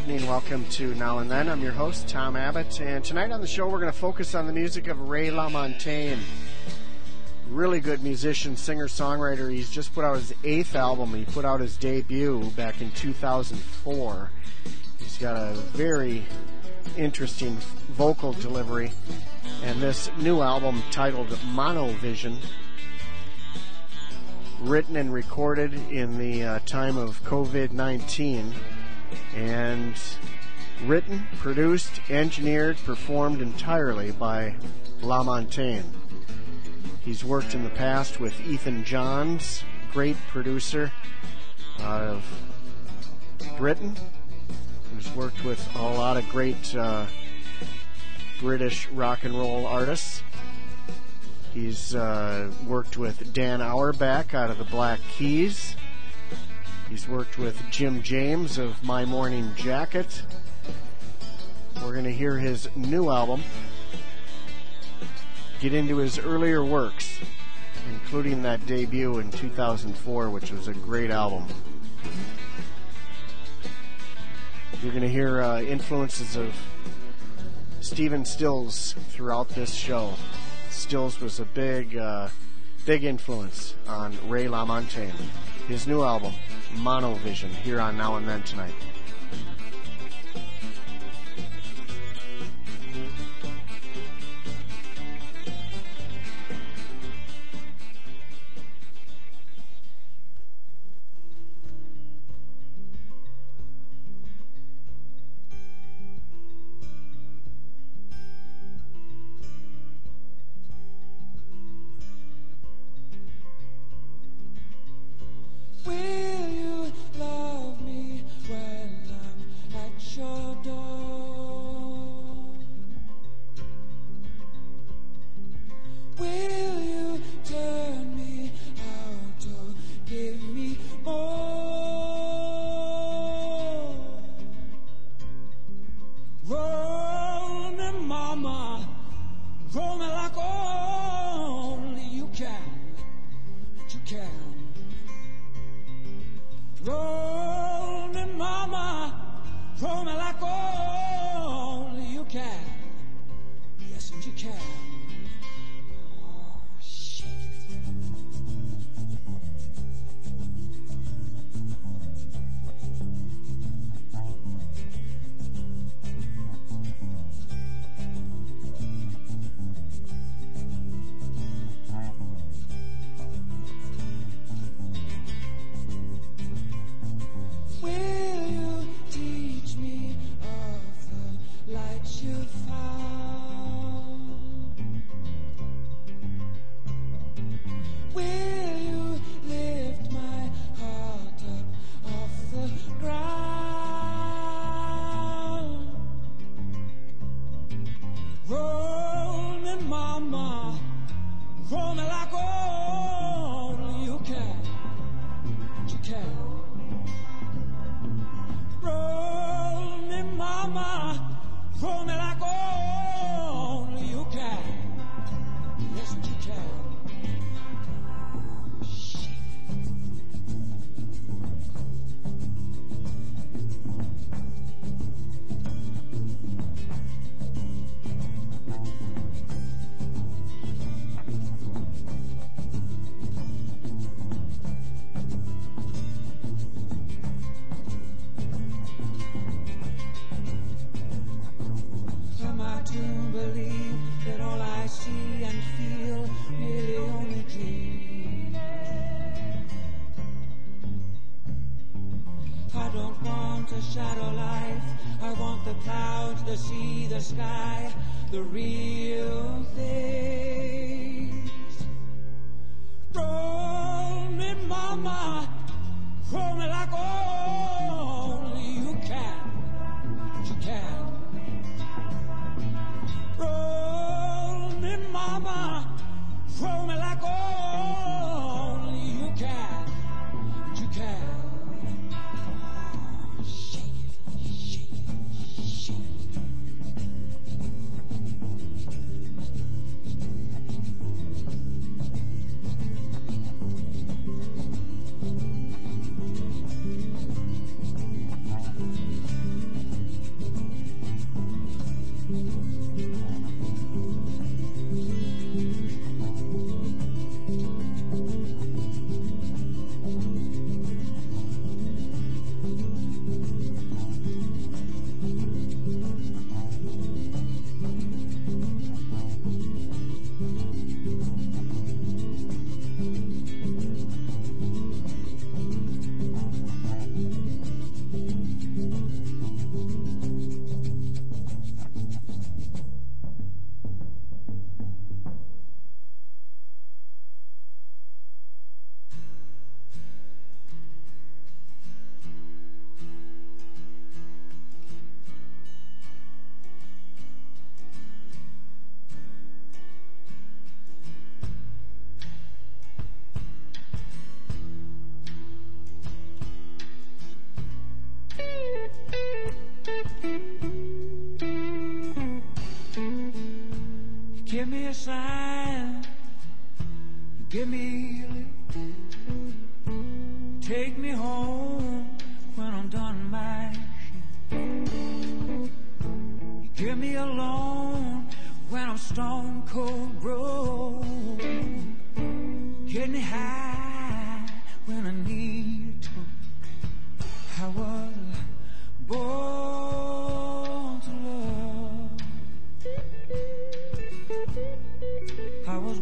evening. Welcome to Now and Then. I'm your host, Tom Abbott, and tonight on the show we're going to focus on the music of Ray LaMontagne. Really good musician, singer-songwriter. He's just put out his 8th album. He put out his debut back in 2004. He's got a very interesting vocal delivery, and this new album titled Monovision, written and recorded in the time of COVID-19, and written, produced, engineered, performed entirely by LaMontagne. He's worked in the past with Ethan Johns, great producer out of Britain, who's worked with a lot of great British rock and roll artists. He's worked with Dan Auerbach out of the Black Keys. He's worked with Jim James of My Morning Jacket. We're going to hear his new album, get into his earlier works, including that debut in 2004, which was a great album. You're going to hear influences of Stephen Stills throughout this show. Stills was a big influence on Ray LaMontagne. His new album, Monovision, here on Now and Then tonight. give me a lift, take me home when I'm done my shift. You give me a loan when I'm stone cold broke, get me high when I need to. I was born to love. I was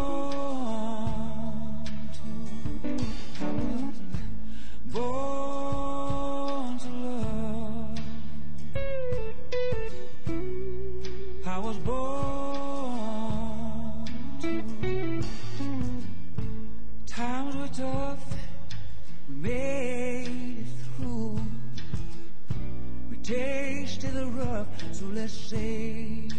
born to. I was born to love. I was born to. Times were tough, we made it through. We tasted the rough, so let's say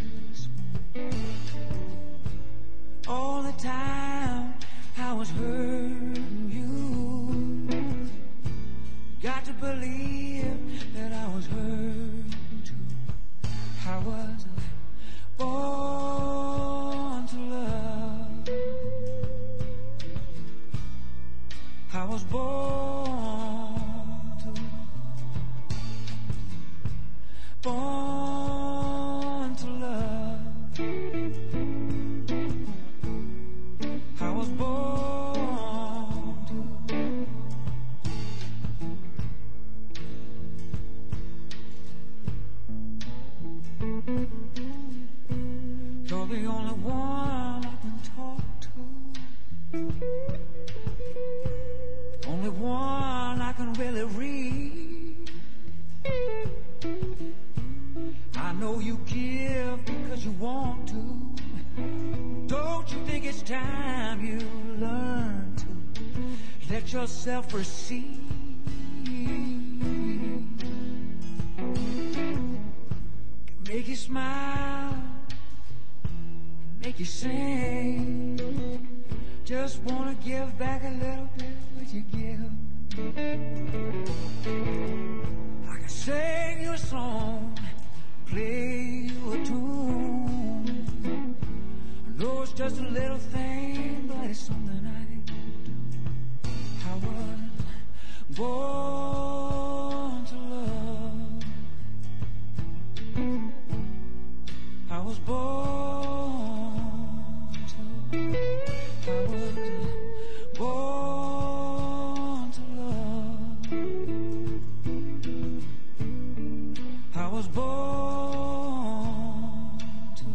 all the time I was hurting you. Got to believe that I was hurting too. I was born to love. I was born to. Born to love. I was born to. You're the only one I can talk to, only one I can really read. I know you give because you want to. Don't you think it's time you learn to let yourself receive? Can make you smile, can make you sing. Just wanna give back a little bit of what you give. I can sing you a song, play you a tune. I know it's just a little thing, but it's something I can do. I was born to love. I was born to. I was born to love. I was born to.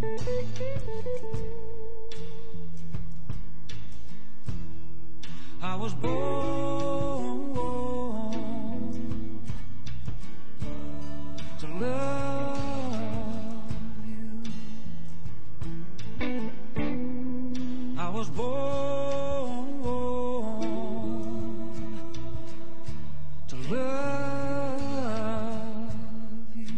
I was born to love you. I was born to love you.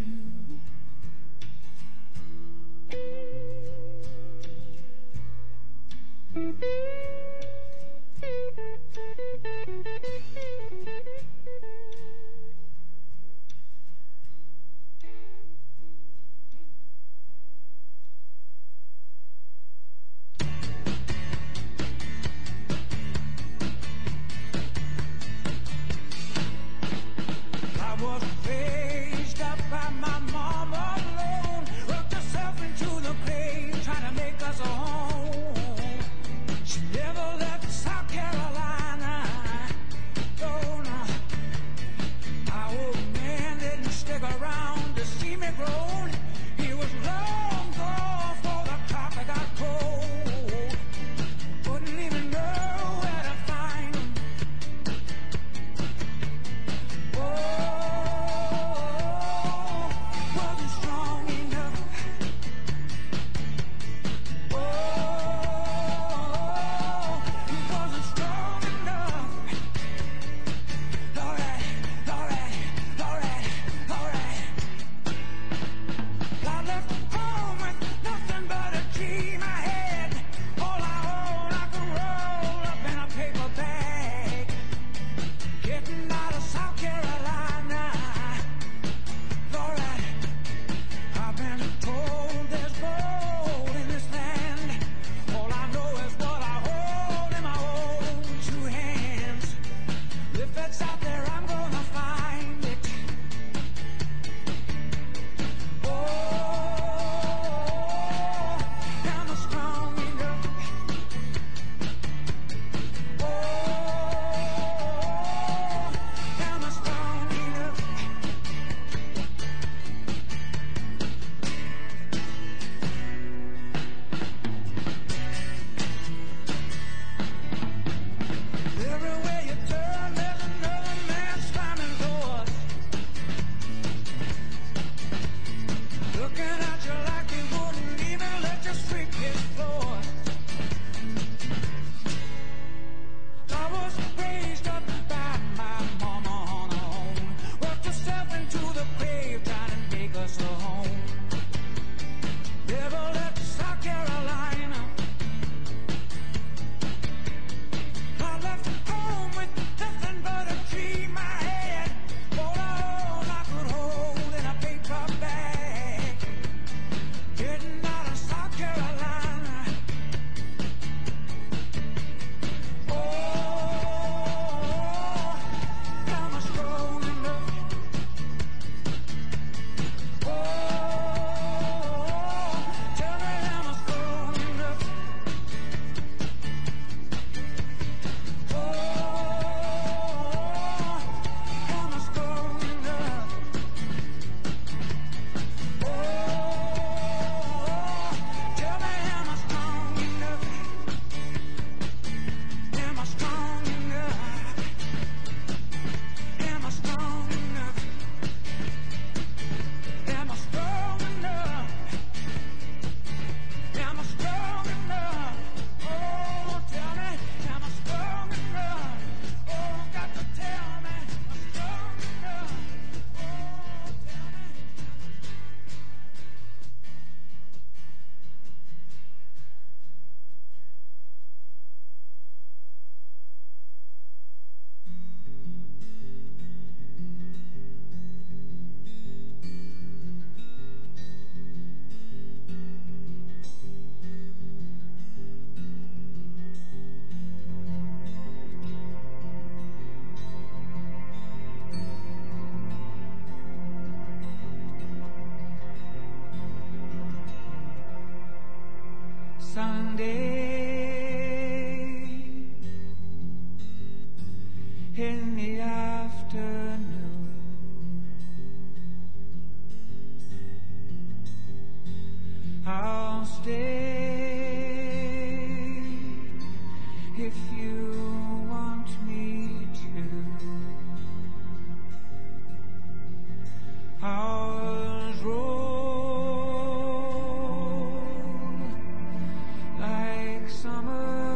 in the afternoon. I'll stay if you want me to. Hours roll like summer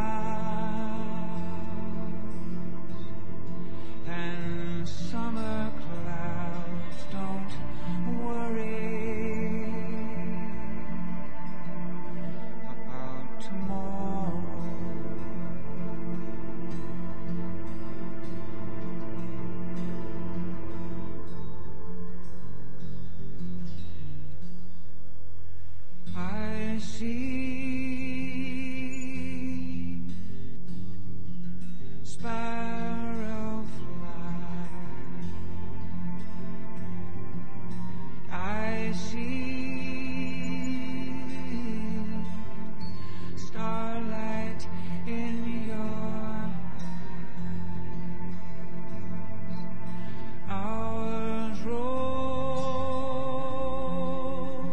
clouds, and summer clouds don't worry about tomorrow. I see sparrow fly. I see starlight in your eyes. Hours roll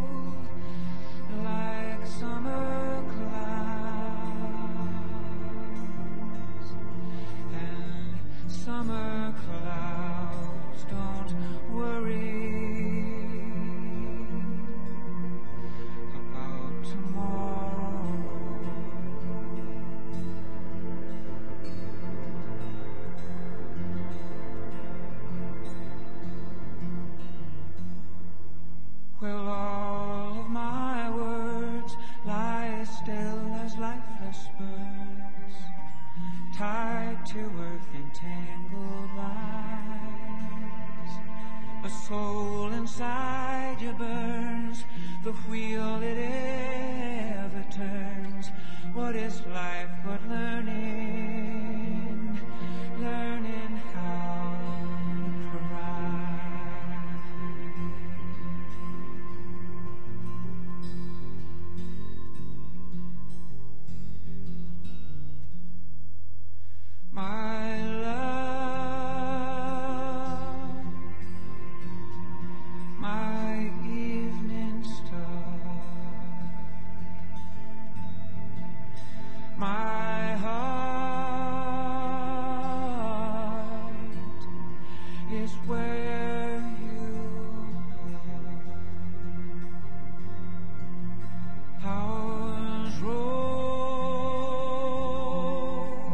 like summer clouds, and summer clouds don't worry about tomorrow. Well, all of my words lie still as lifeless birds, tied to earth in tangled lines. A soul inside you burns, the wheel it ever turns. What is life but learning how to cry? My love, my evening star, my heart is where you are. Hours roll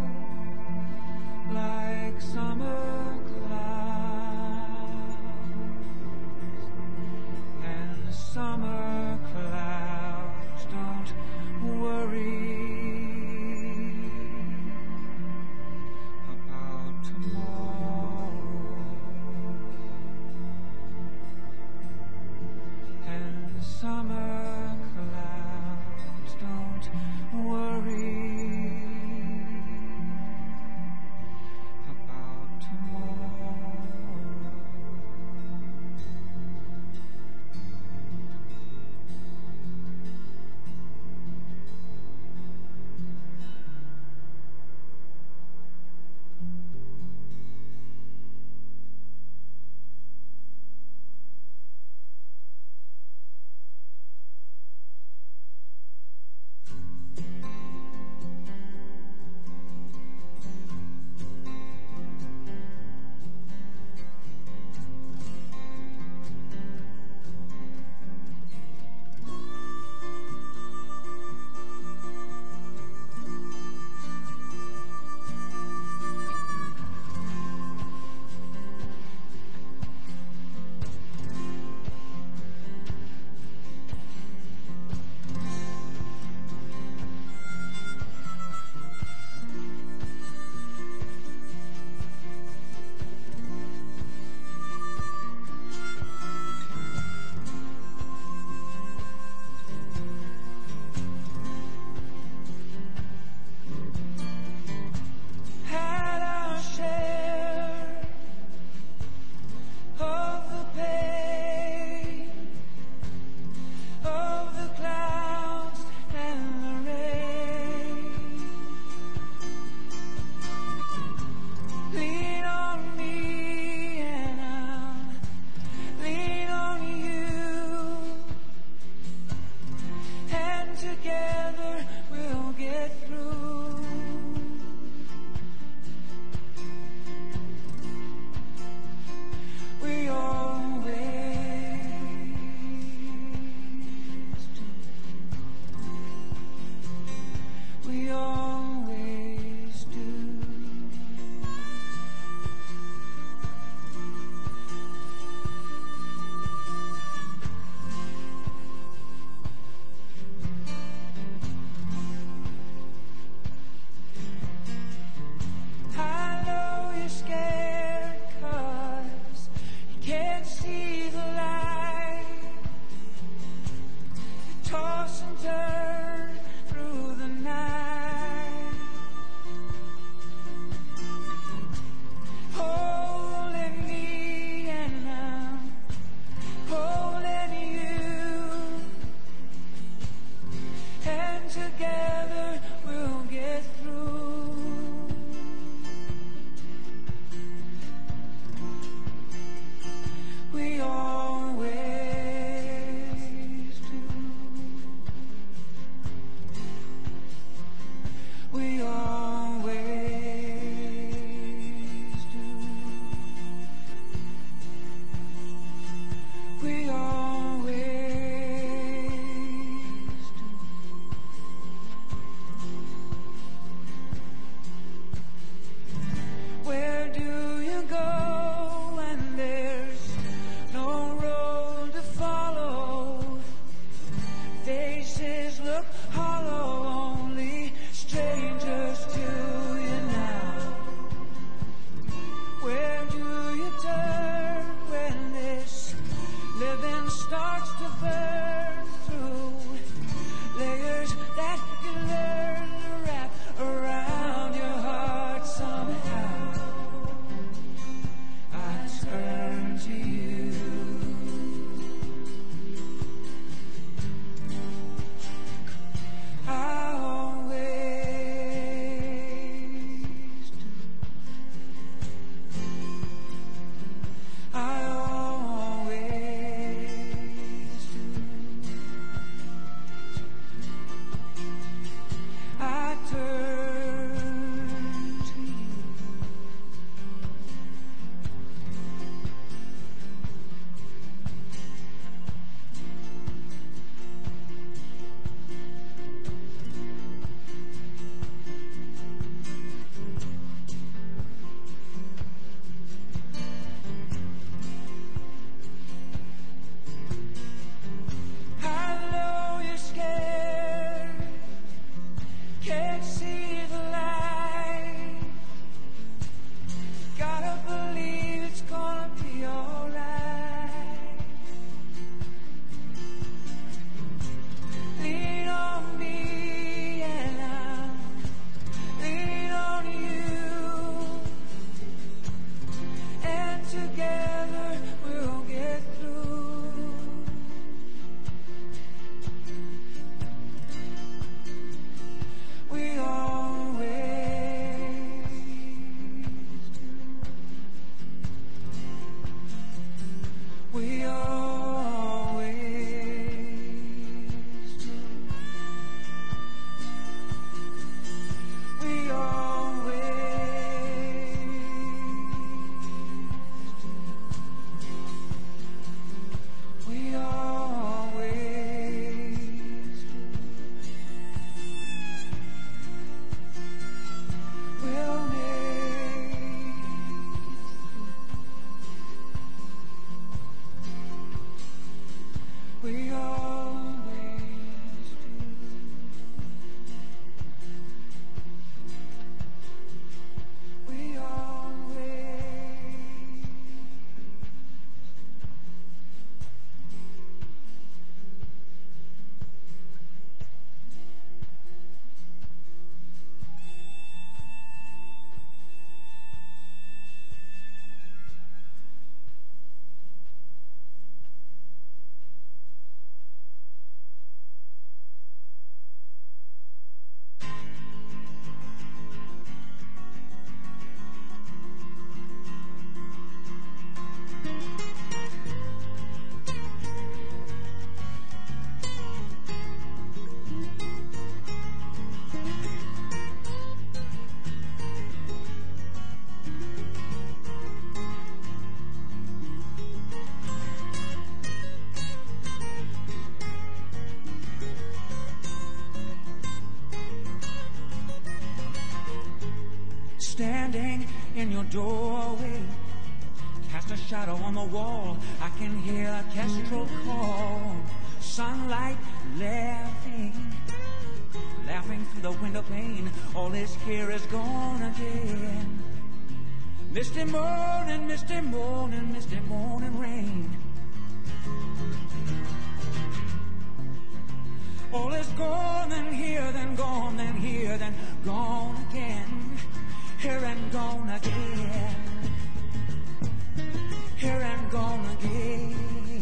like summer clouds, and summer clouds don't worry about tomorrow. in your doorway. Cast a shadow on the wall. I can hear a kestrel call. Sunlight laughing, laughing through the window pane. All this here is gone again. Misty morning, misty morning, misty morning rain. All is gone, then here, then gone, then here, then gone again. Here and gone again. Here and gone again.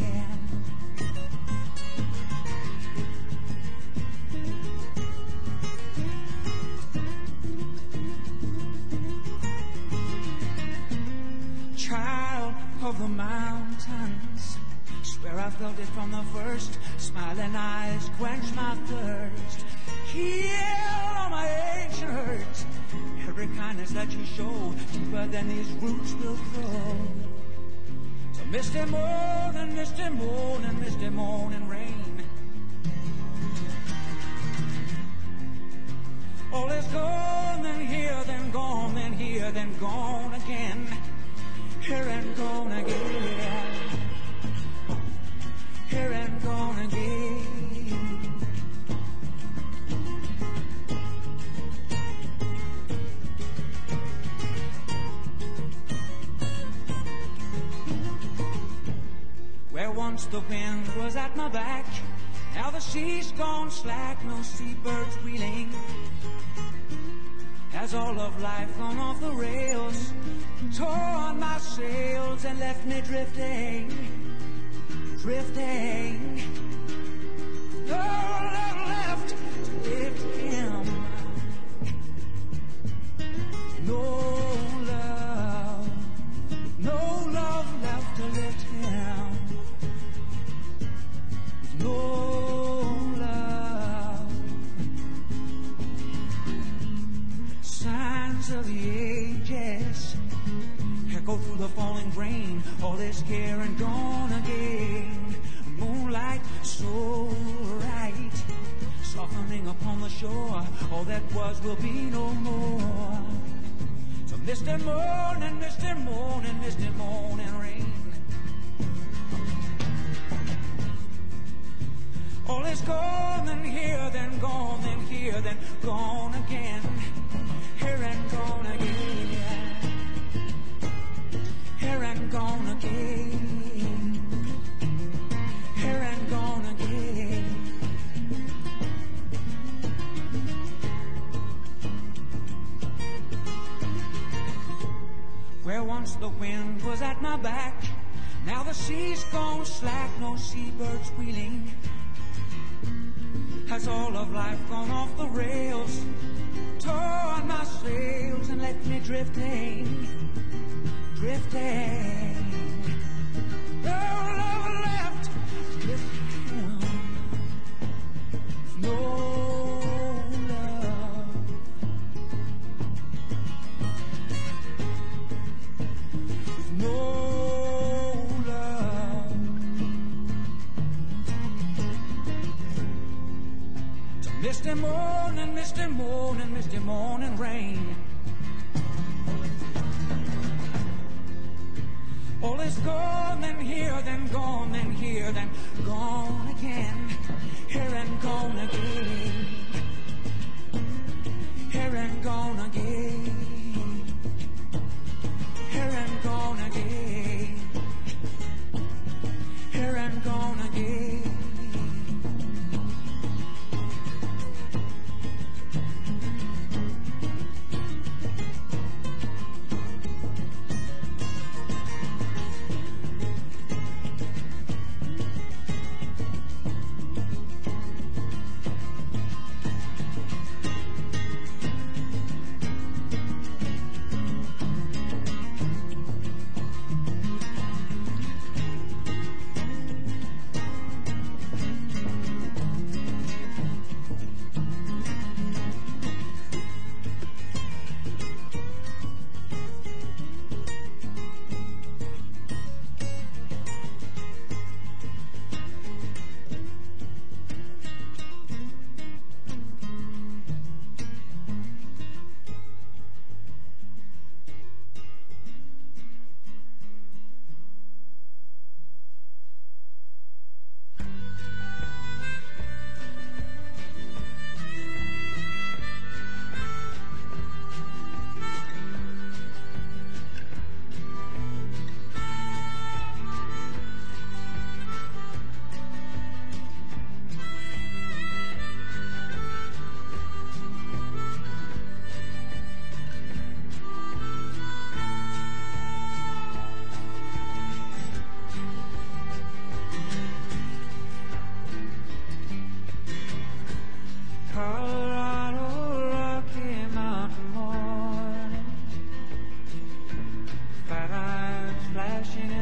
Child of the mountains, swear I felt it from the first. Smiling eyes quench my thirst. Heal all my ancient hurt. Every kindness that you show, deeper than these roots will grow. So misty morning, misty morning, misty morning rain. All is gone, then here, then gone, then here, then gone again. Here and gone again. Here and gone again. Where once the wind was at my back, now the sea's gone slack, no seabirds wheeling. Has all of life gone off the rails, torn my sails and left me drifting, drifting. No love left to lift him. No love left to lift him. No love. Signs of the ages echo through the falling rain. All is here and gone again. Moonlight so bright, softening upon the shore. All that was will be no more. So misty morning, misty morning, misty morning rain. All is gone, then here, then gone, then here, then gone again. Here and gone again. Here and gone again. Here and gone again. Where once the wind was at my back, now the sea's gone slack, no seabirds wheeling. Has all of life gone off the rails, torn my sails and left me drifting, drifting. No love left to lift him. No love. No love. Misty morning, misty morning, misty morning rain. All is gone, then here, then gone, then here, then gone again. Here and gone again. Here and gone again. Here and gone again. Here and gone again.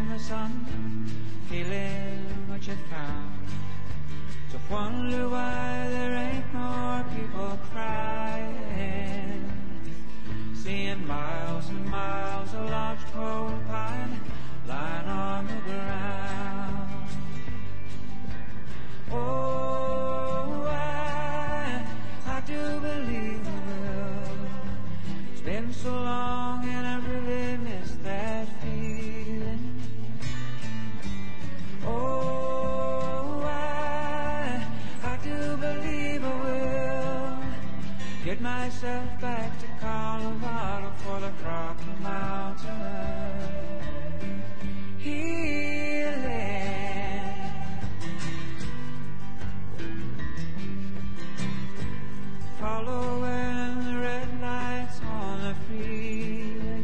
the sun, feeling what you found. To wonder why there ain't more people crying. Seeing miles and miles of lodgepole pine lying on the ground. Oh, I do believe I will. It's been so long and I really miss that feeling. Oh, I do believe I will get myself back to Colorado for the Rocky Mountain healing. Following the red lights on the freeway.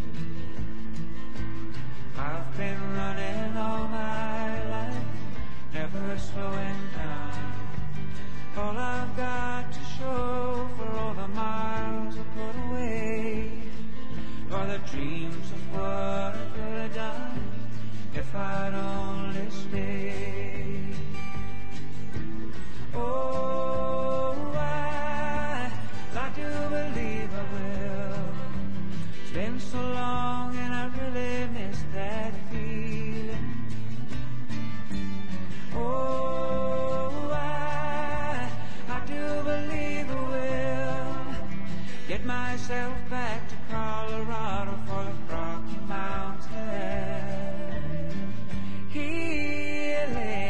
I've been running all my life, never slowing down. All I've got to show for all the miles I put away are the dreams of what I could have done if I'd only stayed. Oh, I do believe I will. It's been so long and I really miss that feeling. Oh, I do believe I will get myself back to Colorado for the Rocky Mountain healing.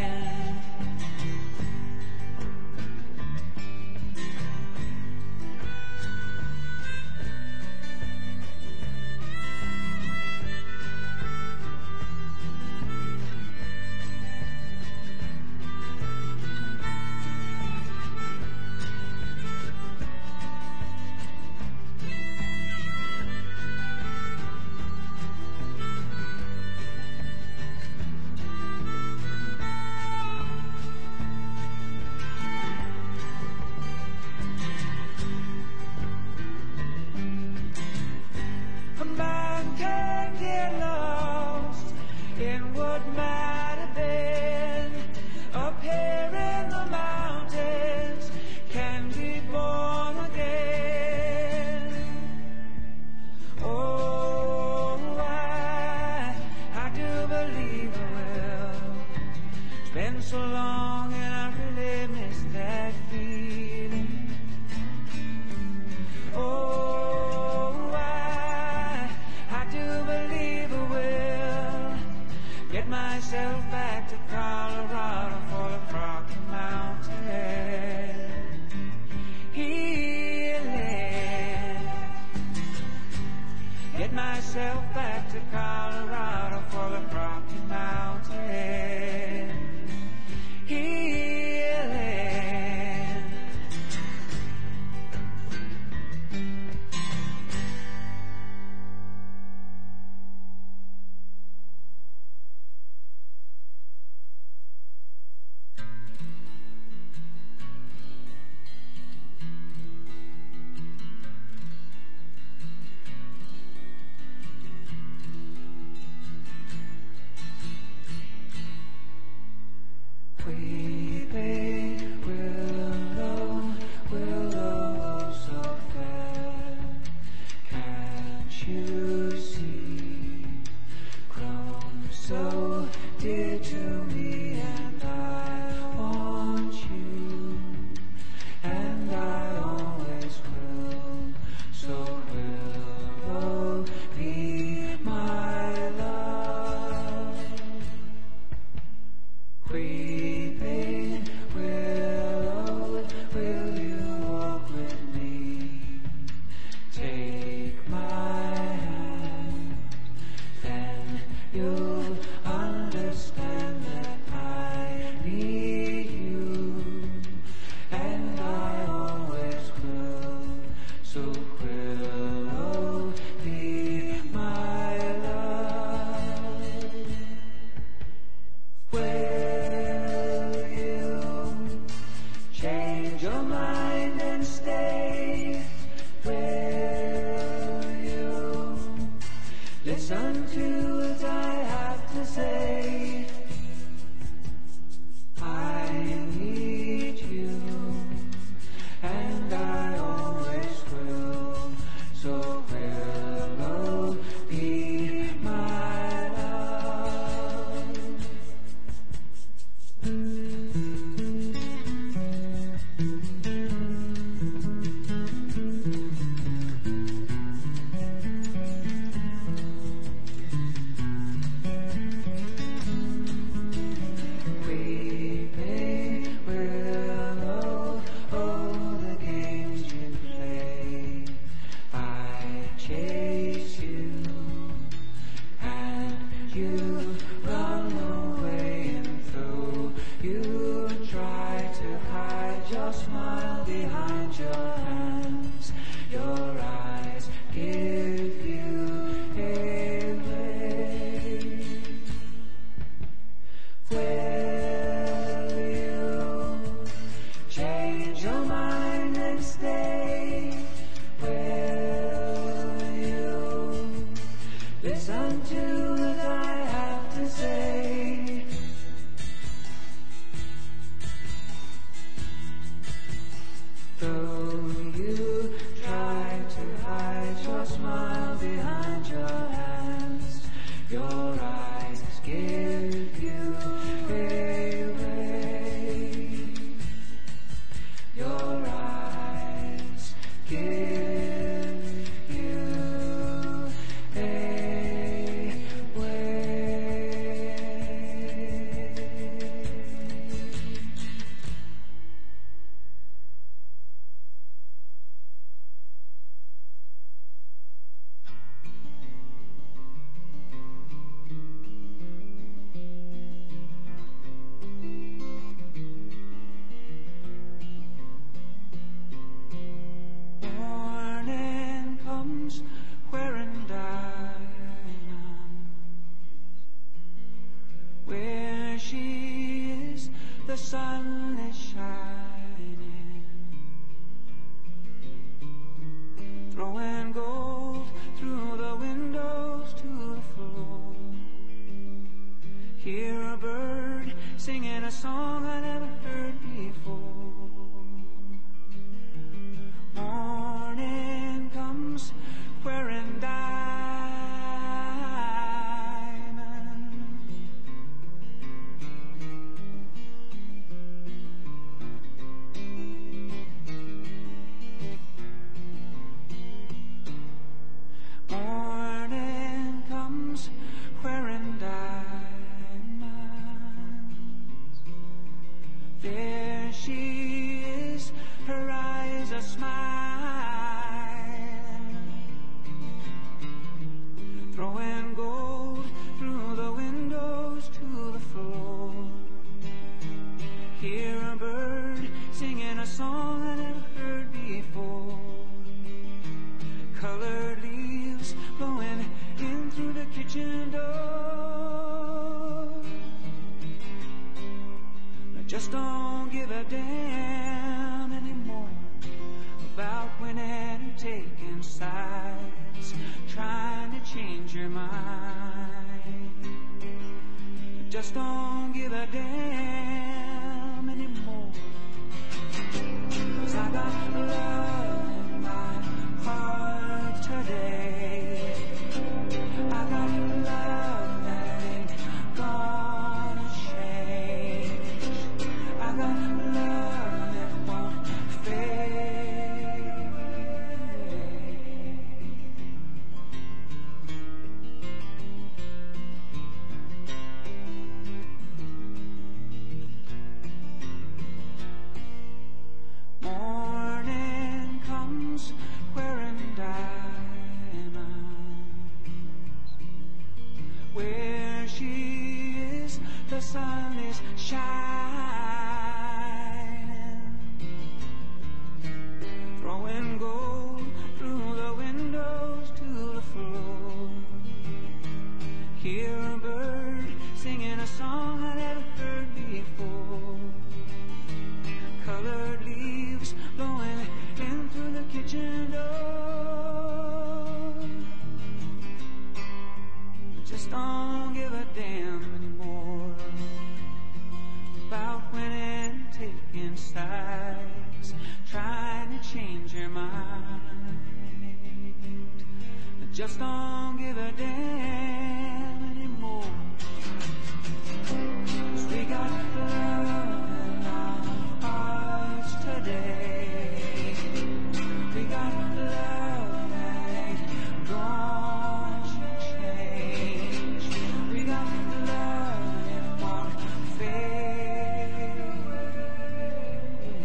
So long and I really miss that feeling. Oh, I do believe I will get myself back to Colorado for the Rocky Mountain healing. Get myself back to Colorado for the Rocky Mountain healing. Weeping willow, willow so fair, can't you see? Grown so dear to me, and I want you, and I always will. So willow, be my love. Weeping willow, will you walk with me? Take my hand, then you'll understand that I need you, and I always will. So willow, be my love. Will you change your mind and stay? Will you listen to what I have to to say, I need you, and I always will. So willow, be my love. Weeping willow, oh, the games you play. I chase you, and you run away, and though you try to hide your smile behind your hands, your eyes give you away. Will you change your mind and stay? Will you listen to what I have to say? Though you try to hide your smile behind your hands, your eyes give you away. Your eyes give you away. Morning comes wearing diamonds. Where she is, the sun is shining, throwing gold through the windows to the floor. Hear a bird singing a song I never heard before. Morning comes wearing diamonds. Morning comes wearing diamonds. There she is, her eyes are smiling, throwing gold through the windows to the floor. Hear a bird singing a song I never heard before. Colored leaves blowing in through the kitchen door. I just don't give a damn anymore about winning and taking sides, trying to change your mind. I just don't give a damn anymore, 'cause I got love in my heart today. I got love that ain't gonna change. I got love that won't fade. Morning comes wearing diamonds. Where she is, the sun is shining, throwing gold through the windows to the floor. Hear a bird singing a song I never heard before. Colored leaves blowing in through the kitchen door. Just just don't give a damn anymore about winning, taking sides, trying to change your mind. I just don't give a damn anymore. 'Cause we got love in our hearts today. We got love that ain't gonna change. We got love that won't fade away.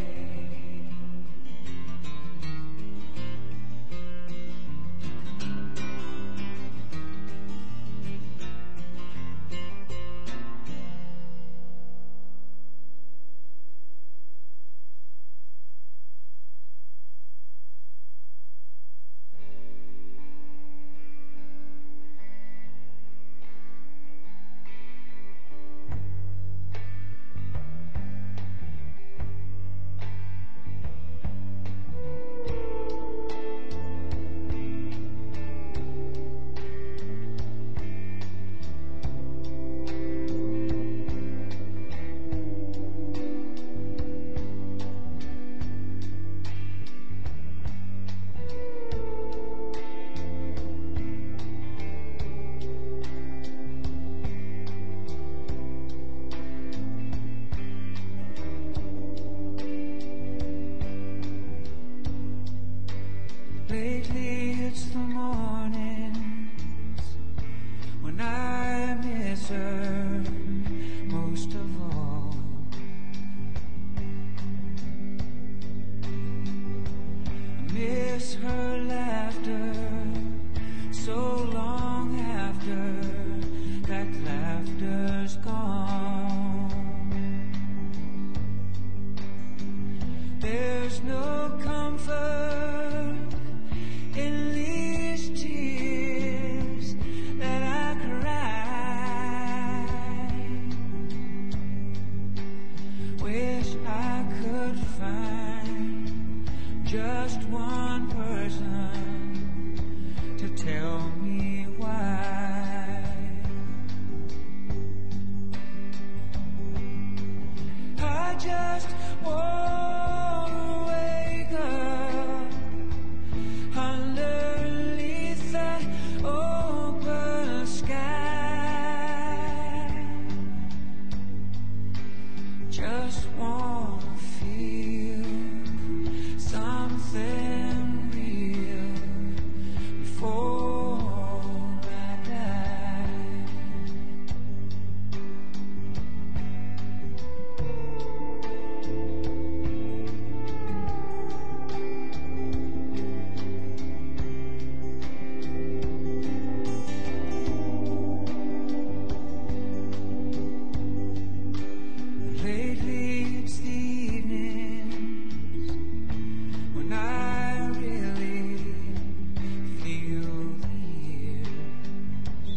Lately it's the mornings when I miss her most of all. I miss her laughter so long after that laughter's gone. There's no comfort in these tears that I cry. Wish I could find just one person to tell me why. I just want to wake up underneath that open sky. Just want to feel something real before I die. Lately it's the evenings when I really feel the years.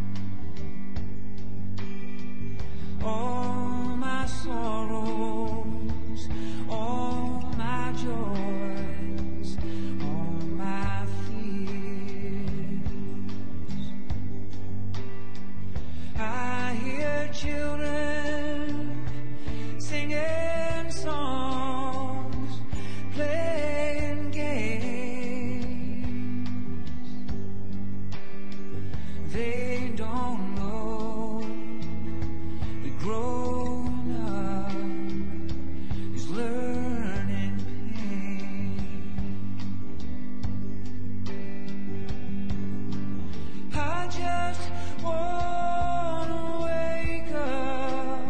All my sorrows, all my joys, all my fears. I hear children singing songs, playing games. They don't know that growing up is learning pain. I just want to wake up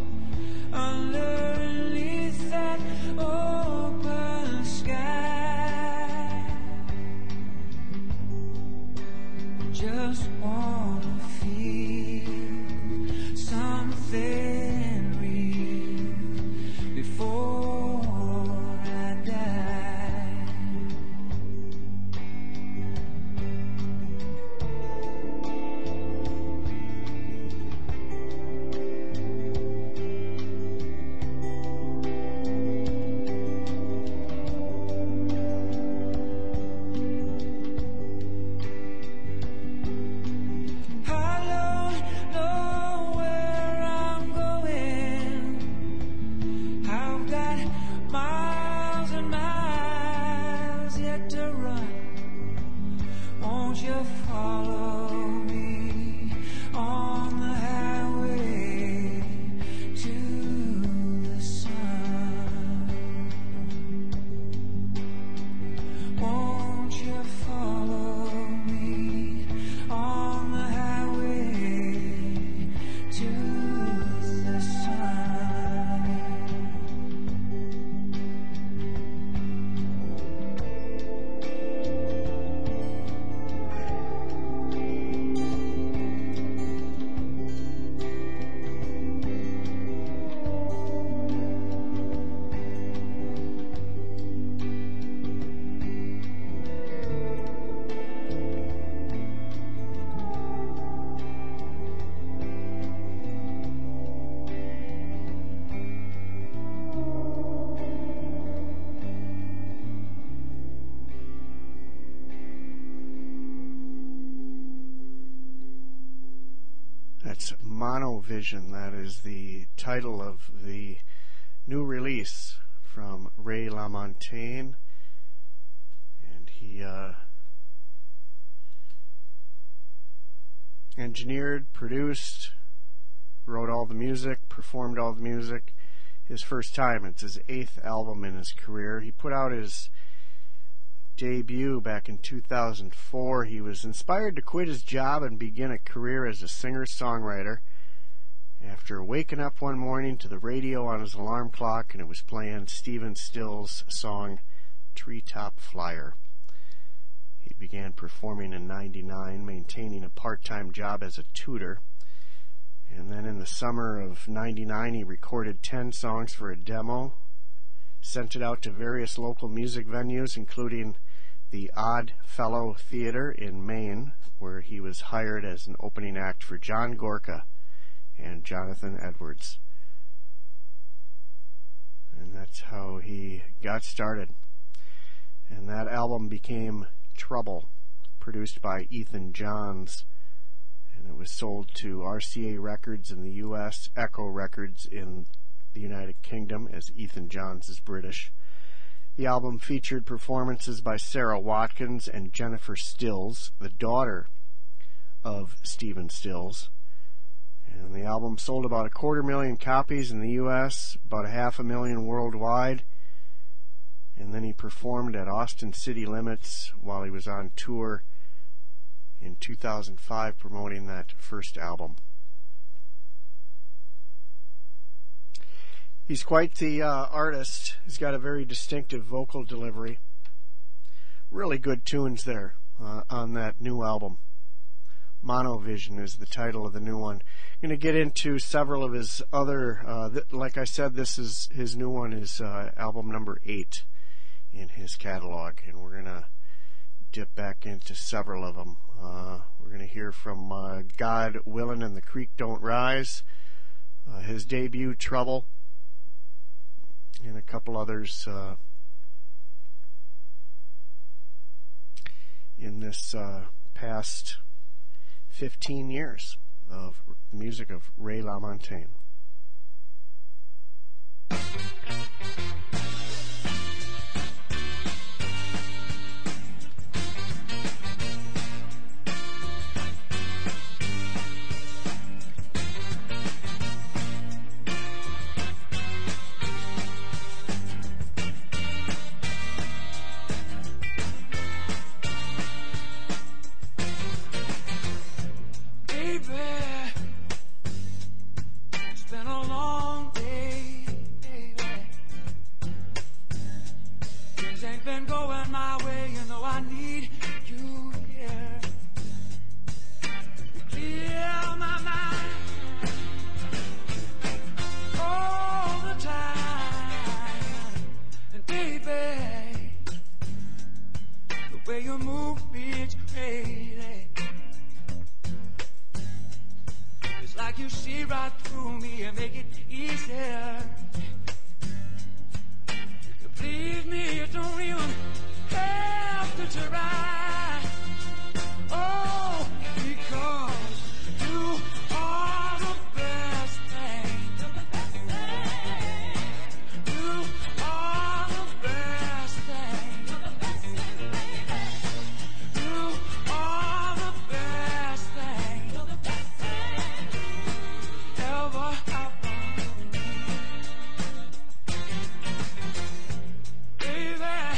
underneath that open sky. Just want to feel something real before I die. that's Monovision. That is the title of the new release from Ray LaMontagne. And he engineered, produced, wrote all the music, performed all the music. His first time. It's his 8th album in his career. He put out his debut back in 2004. He was inspired to quit his job and begin a career as a singer-songwriter after waking up one morning to the radio on his alarm clock, and it was playing Stephen Stills' song Treetop Flyer. He began performing in '99, maintaining a part-time job as a tutor. And then in the summer of '99, he recorded 10 songs for a demo, sent it out to various local music venues, including the Odd Fellow Theater in Maine, where he was hired as an opening act for John Gorka and Jonathan Edwards. And that's how he got started. And that album became Trouble, produced by Ethan Johns. And it was sold to RCA Records in the U.S., Echo Records in the United Kingdom, as Ethan Johns is British. The album featured performances by Sarah Watkins and Jennifer Stills, the daughter of Stephen Stills. And the album sold about 250,000 copies in the U.S., about 500,000 worldwide. And then he performed at Austin City Limits while he was on tour in 2005 promoting that first album. He's quite the artist. He's got a very distinctive vocal delivery. Really good tunes there on that new album. Monovision is the title of the new one. I'm going to get into several of his other, like I said, this is his new one is album number 8 in his catalog, and we're going to dip back into several of them. We're going to hear from God Willin' and the Creek Don't Rise, his debut Trouble, and a couple others in this past 15 years of the music of Ray LaMontagne. Baby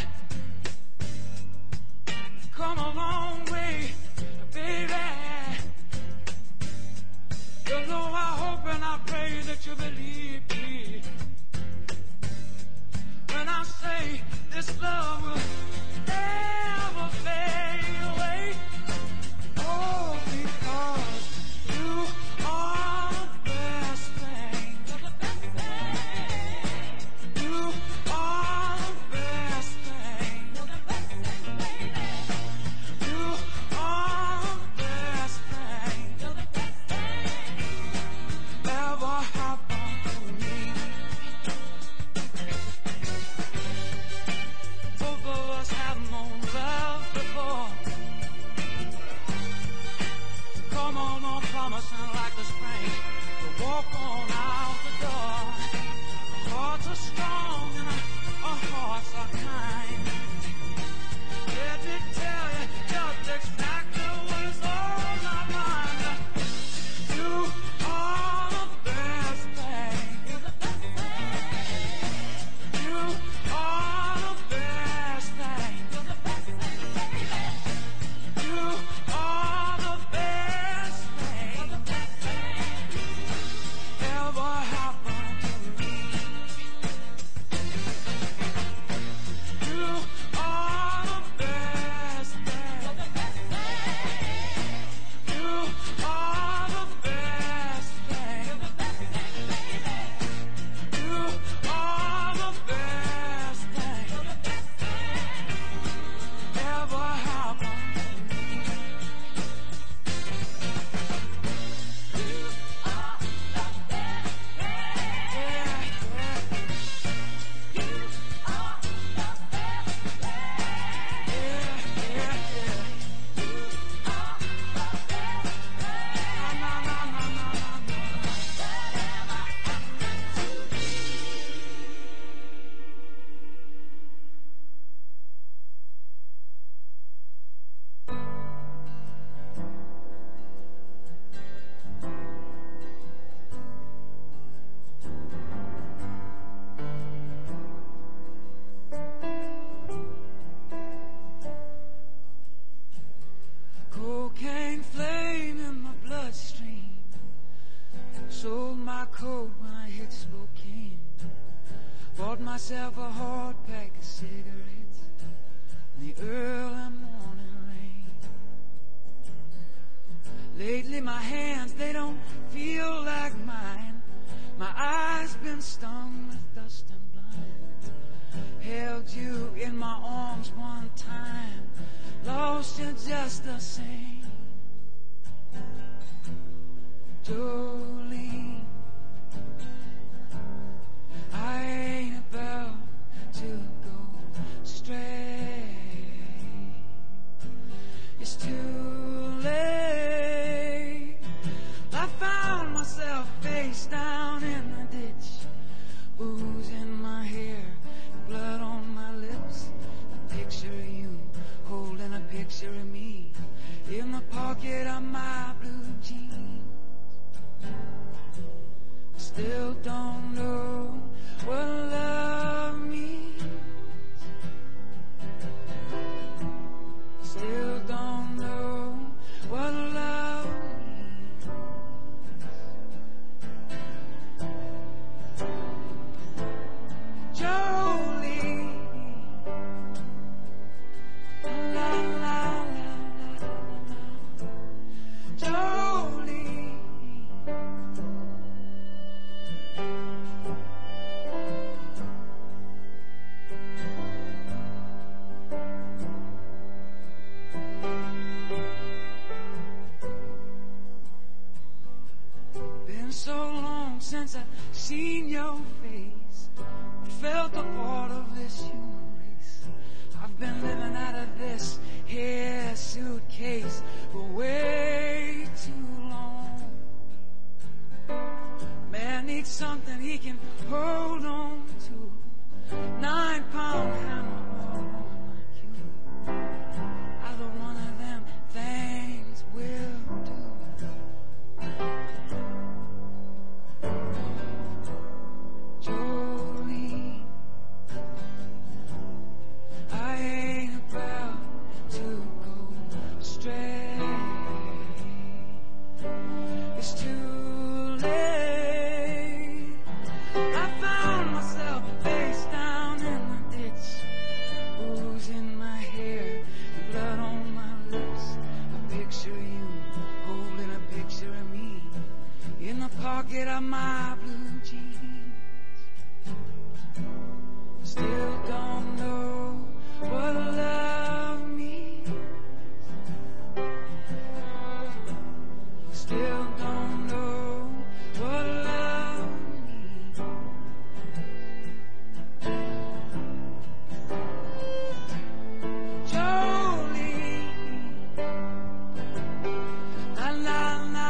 almost more promising like the spring. To walk on out the door. Our hearts are strong and our hearts are kind. Let me tell you just exactly what is on my mind. You are the best thing. You are the best thing. You are the best thing ever happened to me. You are the best thing. You are the best thing. You are the best thing ever happened to me. You are the best thing. Yeah, yeah. You are the best thing. Yeah, yeah, yeah. You are the best thing. No, no, no, no, no, no. Whatever happened to me. Cocaine flame in my bloodstream. Sold my coat when I hit Spokane. Bought myself a hard pack of cigarettes in the early morning rain. Lately my hands, they don't feel like mine. My eyes been stung with dust and blind. Held you in my arms one time, lost you just the same. Jolene, I ain't about to go stray. It's too late. I found myself face down in the ditch, ooze in my hair, blood on my lips. A picture of you holding a picture of me in the pocket of my blue jeans. Still don't know what love means. Still don't know what love means. Jolene, la la la la la. Jolene. Been so long since I've seen your face, felt a part of this human race. I've been living out of this here suitcase for way too long. Man needs something he can hold on to. 9-pound hammer all like you. Either one of them things will do. Jolene, I ain't about to go stray. It's too late. I found myself face down in the ditch, ooze in my hair, blood on my lips. A picture of you holding a picture of me in the pocket of my blue jeans. Still don't know what love means. Still don't know what love means. Jolene, la la la.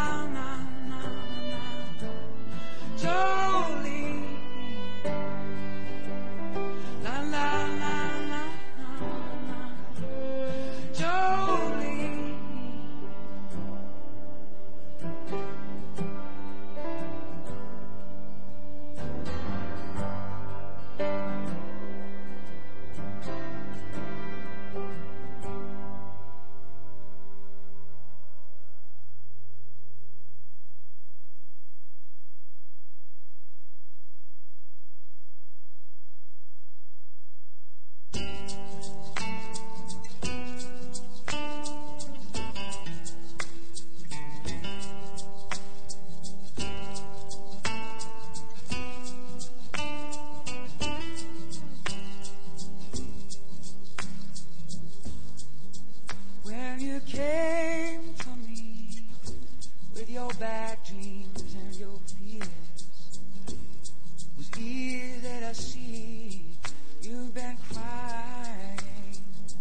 bad dreams and your fears. It was easy to see you've been crying.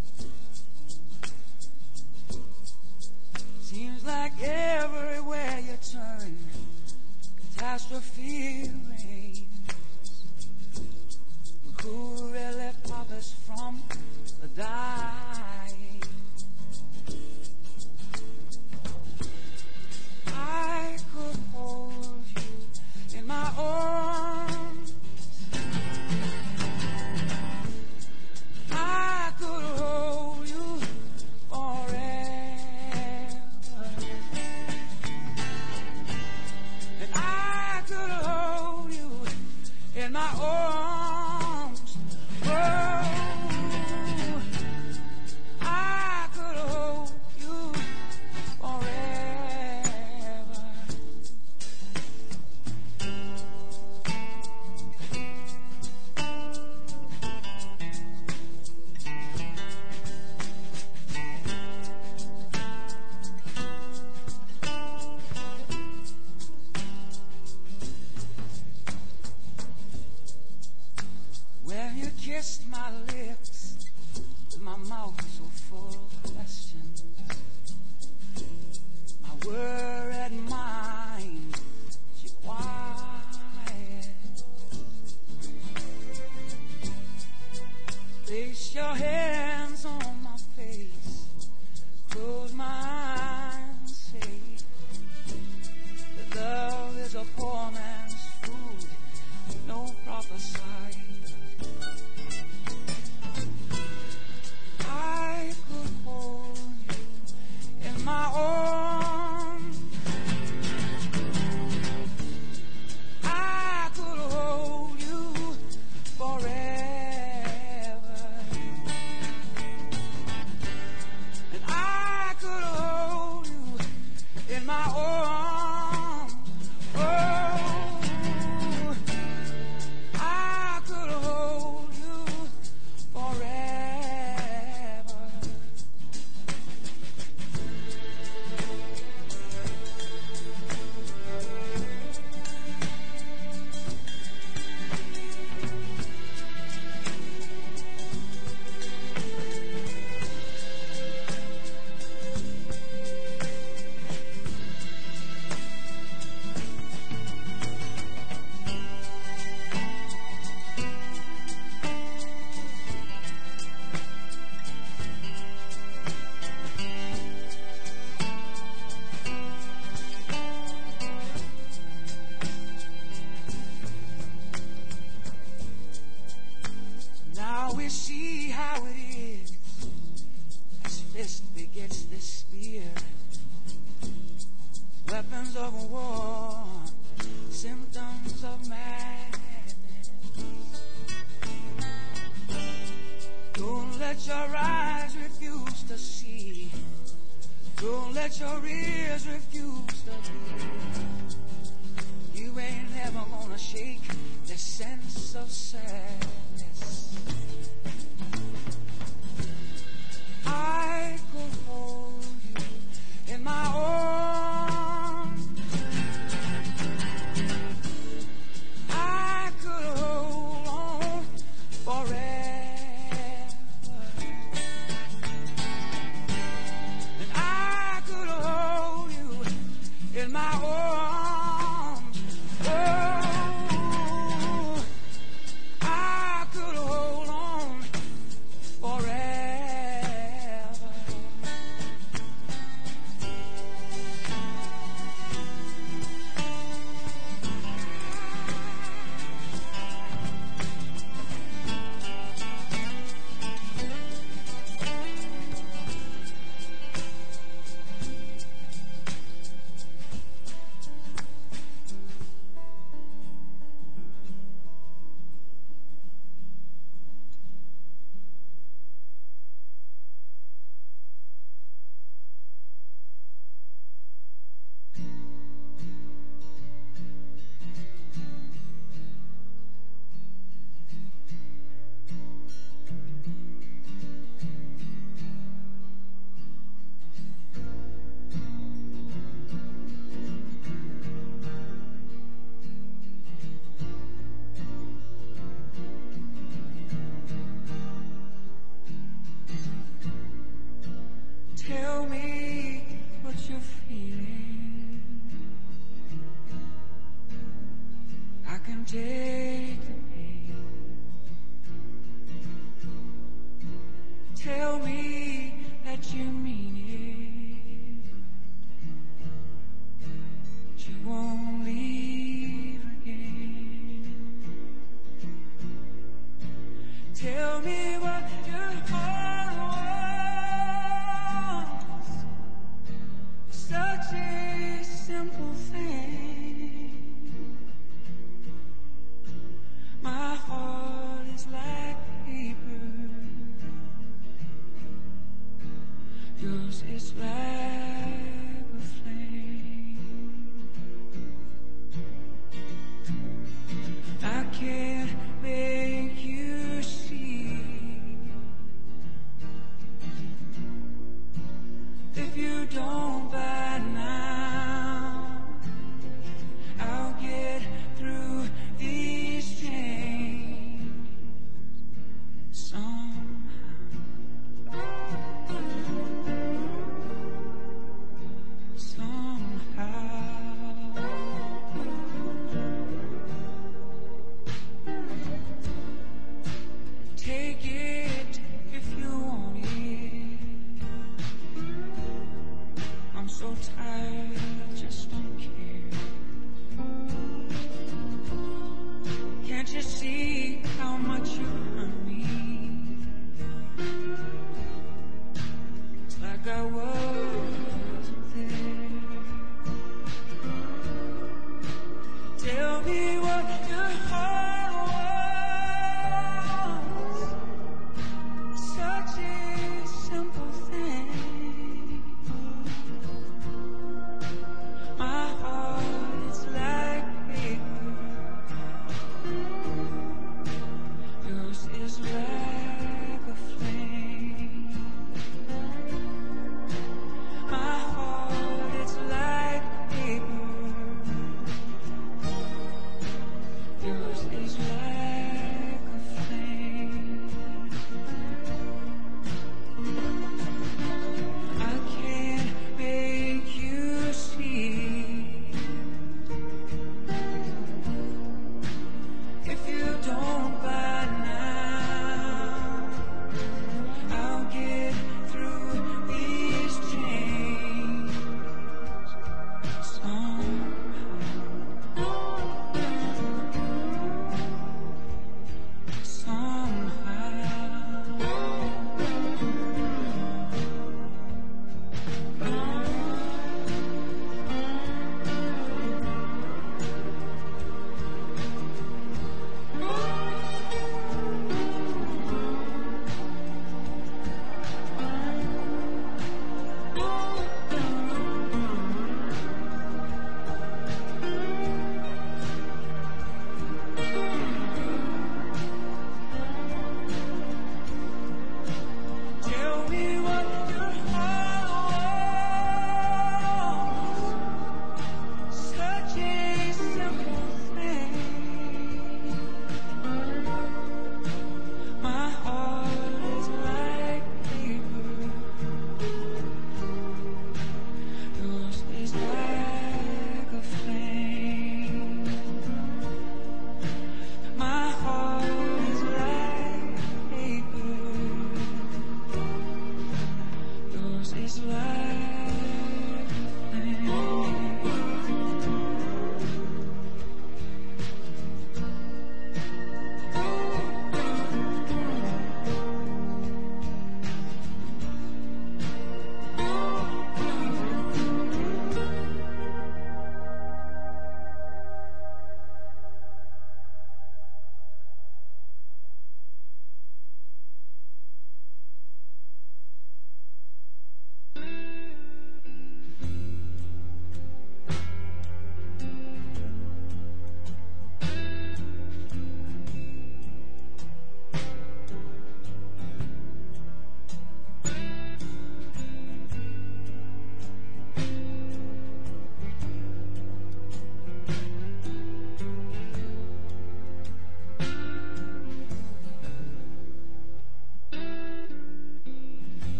Seems like everywhere you turn, catastrophe reigns. But who really profits from the dying? I could hold you in my arms. I could hold you forever. And I could hold you in my arms. Oh, I could hold you forever. When you kissed my lips with my mouth so full of questions, my worried mind, she quiet. Place your hands on my face, close my eyes, say that love is a poor man's food, no prophesy. I could hold you in my arms. I could hold you forever. And I could hold you in my arms. Oh, I could hold you forever. Now we see how it is, as fist begets the spear. Weapons of war, symptoms of madness. Don't let your eyes refuse to see. Don't let your ears refuse to hear. You ain't never gonna shake the sense of sadness. I could hold you in my arms. I could hold on forever. And I could hold you in my arms. Oh, I could hold on forever. take the pain. Tell me that you mean it. You won't leave again. Tell me what your heart wants. Such a simple thing. My heart is like paper. Yours is like a flame. I can't make you see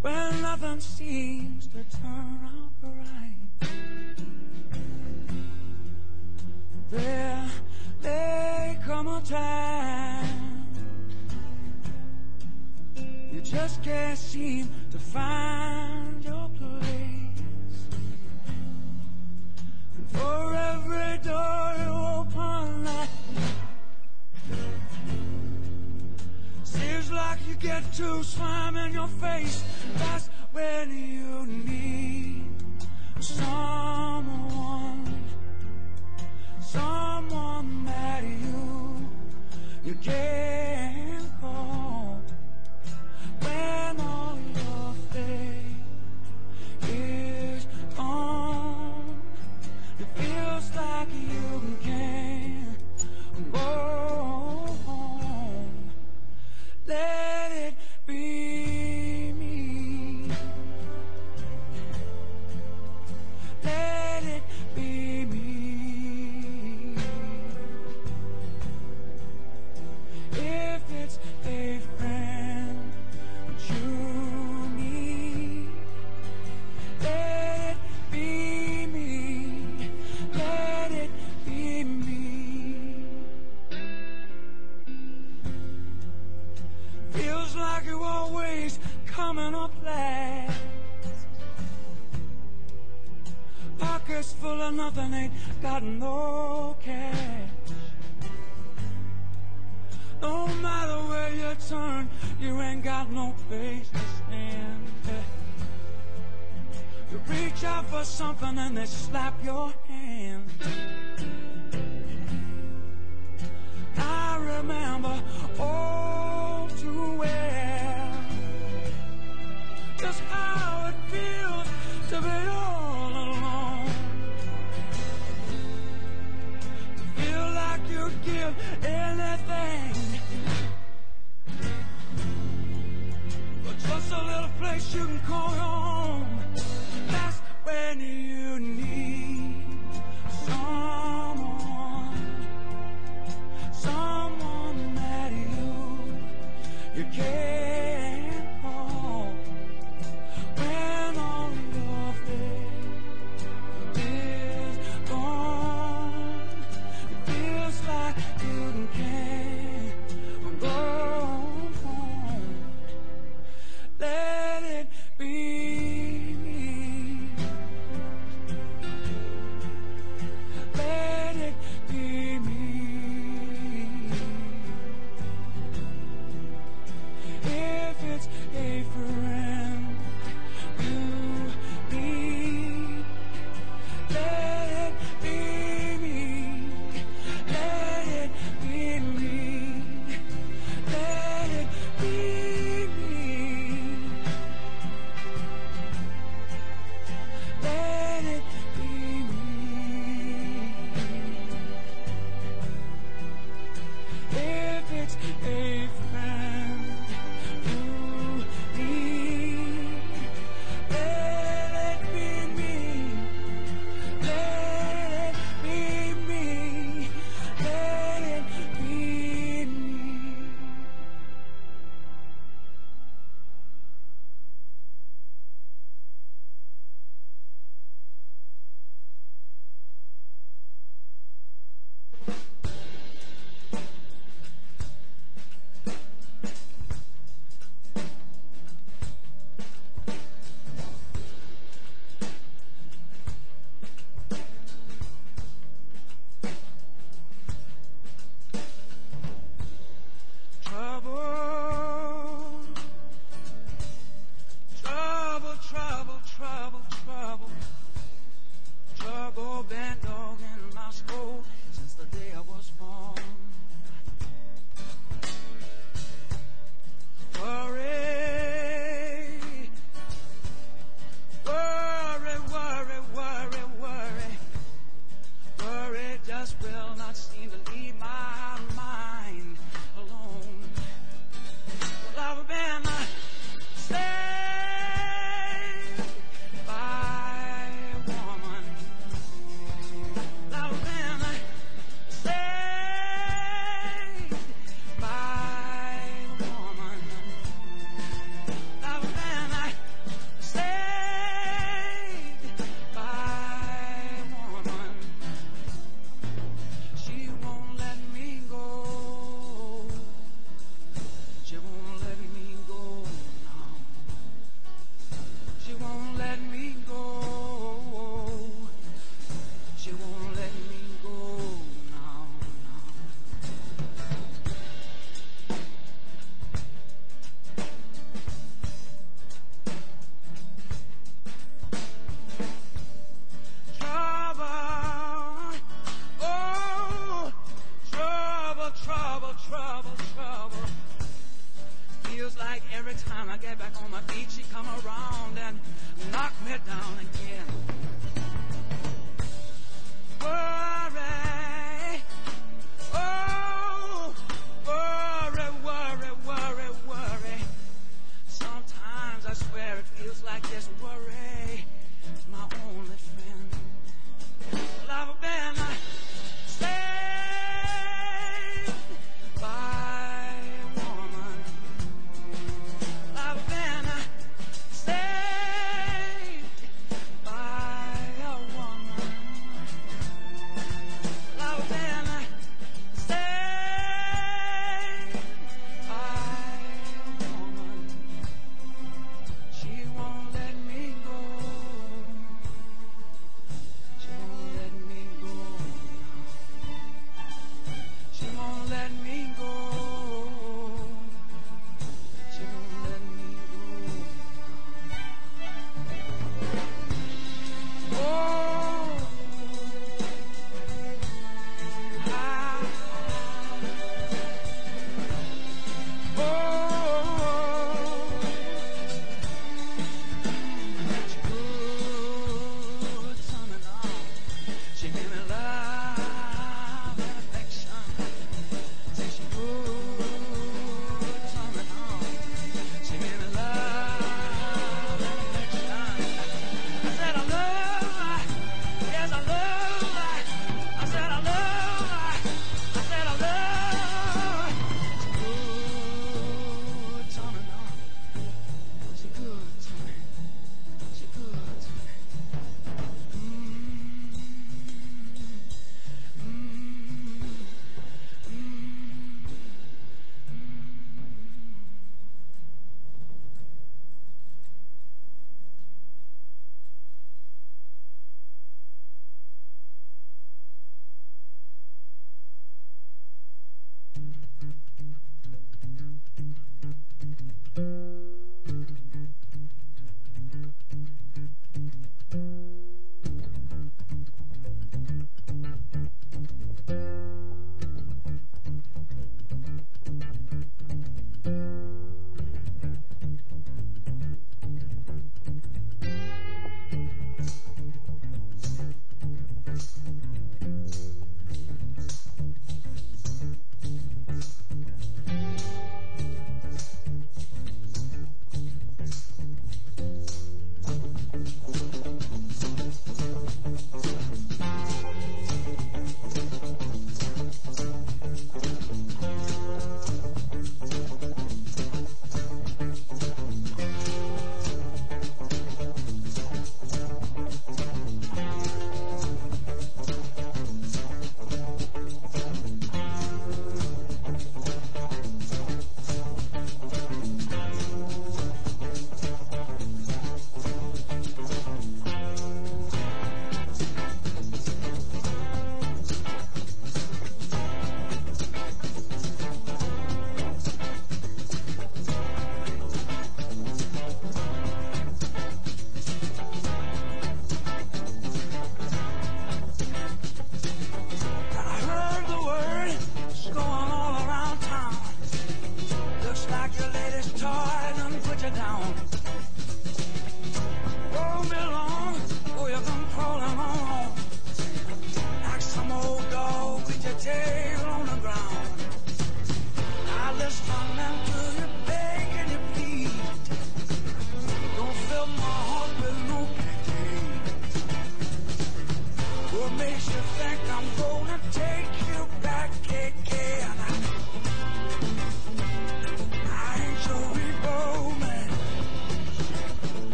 when nothing seems to turn out right. There may come a time you just can't seem to find your place. And for every door you open, seems like you get to slime in your face. That's when you need someone that you can call when all your faith is gone. It feels like you can't go home. Let it be me. Let it be me. If it's a friend that you need, let it be me. Let it be me. Feels like you're always coming up last. Pockets full of nothing, ain't got no cash. No matter where you turn, you ain't got no place to stand. You reach out for something and they slap your hand. I remember all too well just how it feels to be all alone. To feel like you'd give anything but just a little place you can call home. That's when you need someone that you can call when all your faith is gone. It feels like you can't go home. Let it be me. Let it be me. knock me down again. Worry, oh, worry, worry, worry, worry. Sometimes I swear it feels like this worry is my only friend. Well, I've been saved by a woman. I've been saved by a woman. I've been saved by a woman. She won't let me go. She won't let me go now. She won't let me go. She won't let me go now. Oh, she good to me now. She give me love and affection. Say she good to me now. She give me love and affection. I said I love her. Yes, I love her. I said I love her. I said I love her. She good to me now. She good to me. She good to me.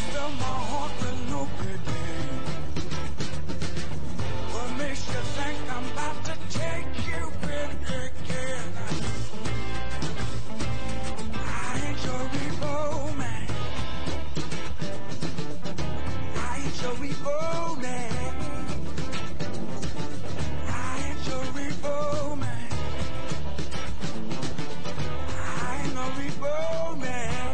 Think I'm about to take you in again. I ain't your repo man. I ain't your repo man. I ain't your repo man. I ain't no repo man.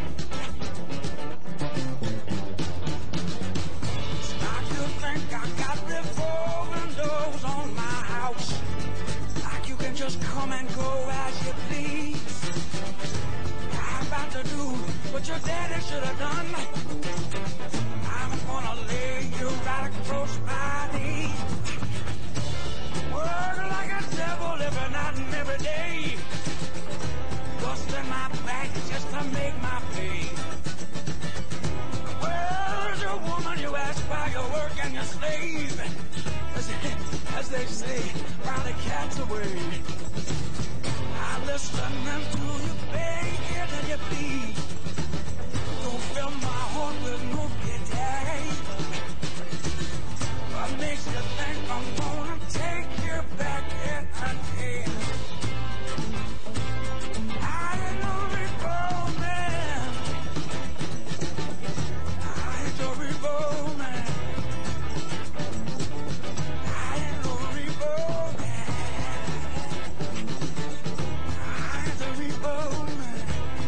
Stop to think I got revolving doors on my house. Like you can just come and go as you please. I'm about to do what your daddy should have done. I'm gonna lay you right across my knee. Work like a devil every night and every day. Busting my back just to make my pay. Where's your woman you ask by your work and your slave? As they say, while the cat's away. I listen to you beg and you plead. Don't fill my heart with no pity. What makes you think I'm gonna take you back in again? I ain't no repo man. I ain't no repo man. I ain't no repo man. I ain't no repo man.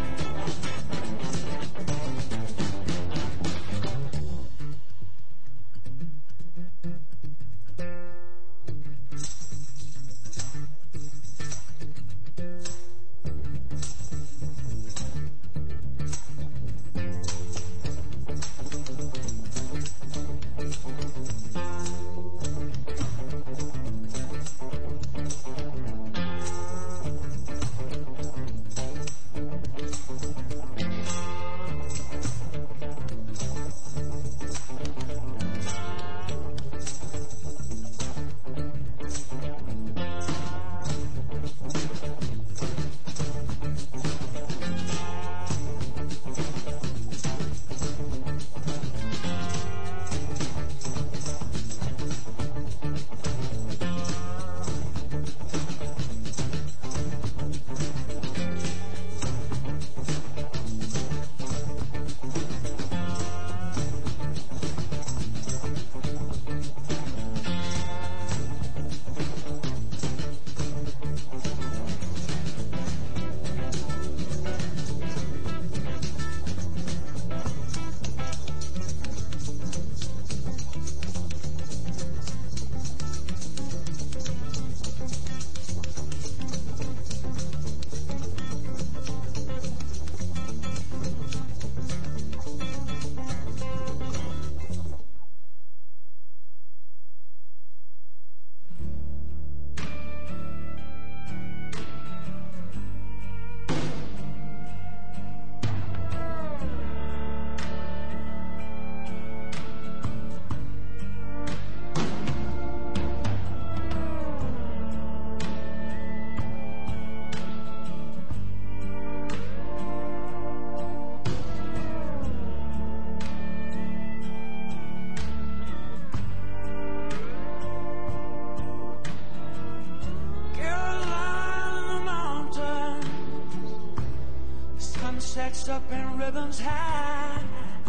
Sets up in ribbons high.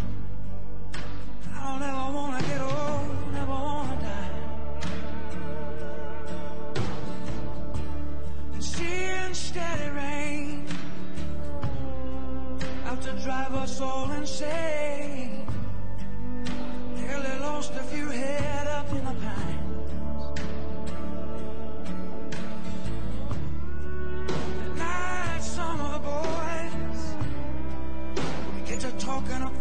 I don't ever wanna get old, never wanna die. Seeing steady rain out to drive us all insane. Nearly lost a few head up in the pines. At night, some of the boys to talking up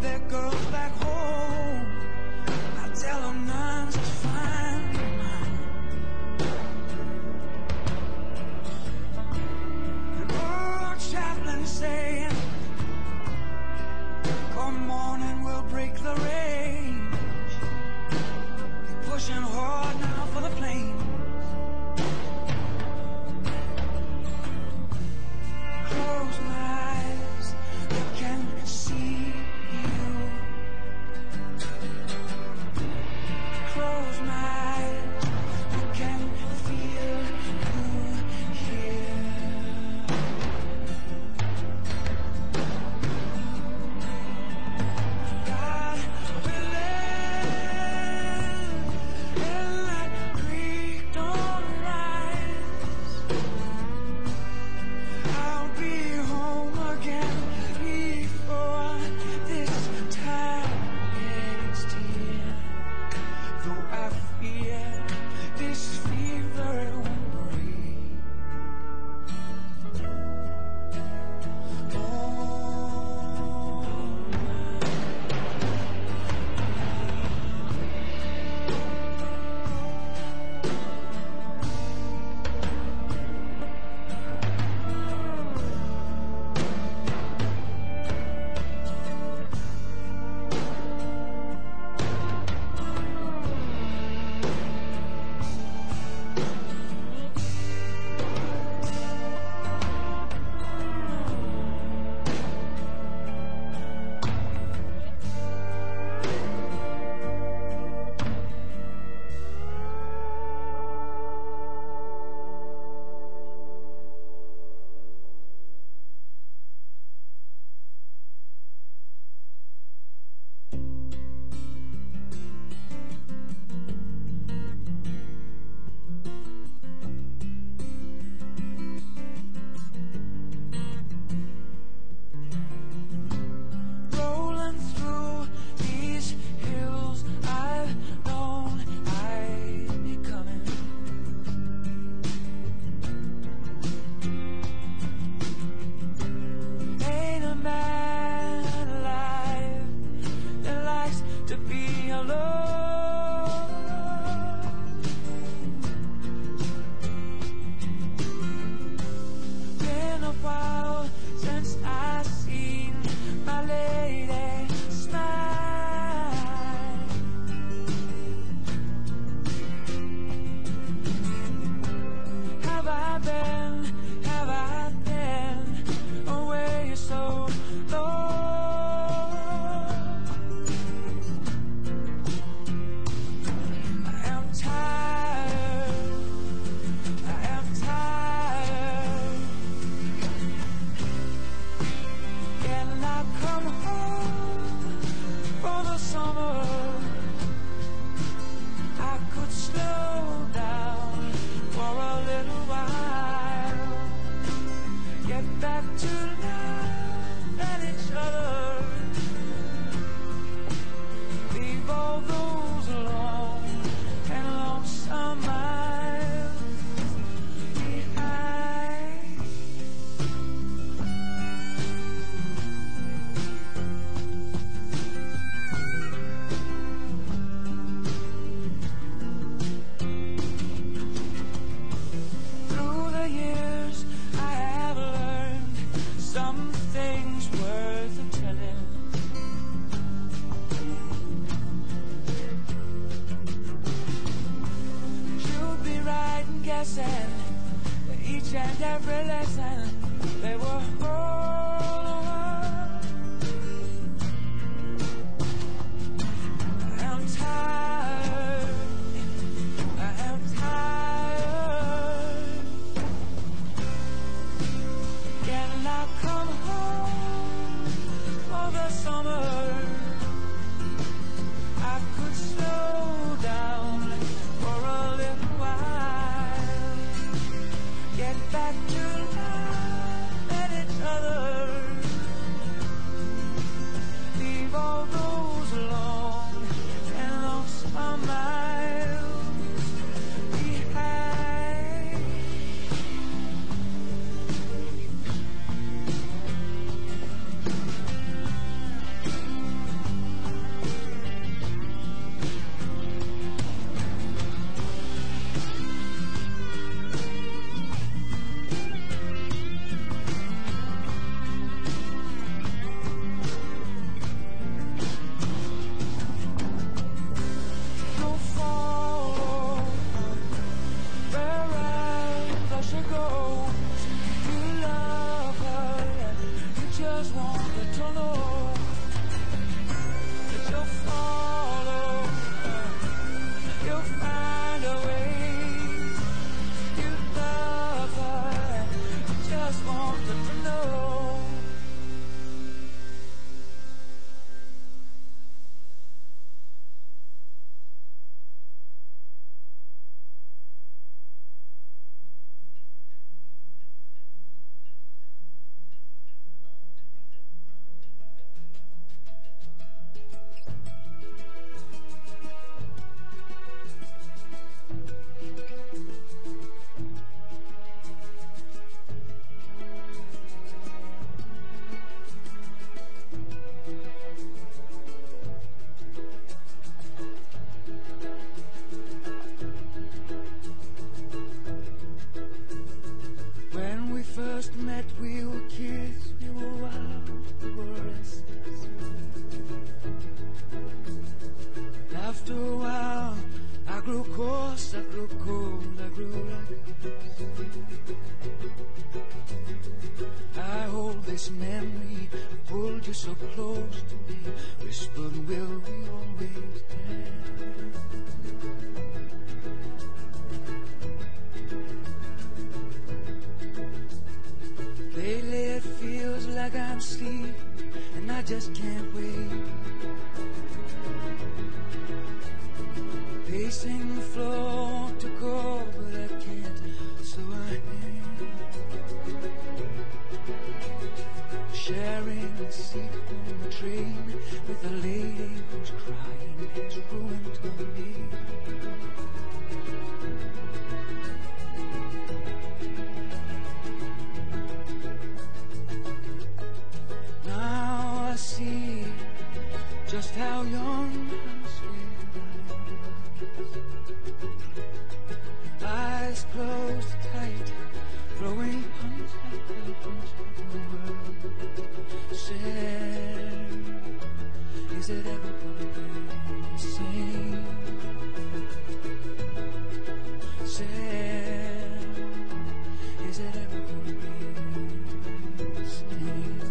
right and guessing each and every lesson they were all over. I am tired, I am tired. Can I come home for the summer? I could slow down for a little while, get back to laugh at each other, leave all those long and lonesome miles behind. Don't follow where I should go. You love her, you just want her to know that you'll follow her, you'll find a way. You love her, you just want her to know. When we first met, we were kids, we were wild, we were restless. After a while, I grew coarse, I grew cold, I grew like ice. I hold this memory, pulled you so close to me, whispered, will we always have? Lately it feels like I'm sleeping and I just can't wait. Pacing the floor to go, but I can't, so I am. Sharing a seat on the train with a lady who's crying, it's ruined to me. Now I see just how young, how scared I was. Eyes closed tight, throwing punch after punch at the world. Sarah, is it ever gonna be the same? Sarah, is it ever gonna be the same?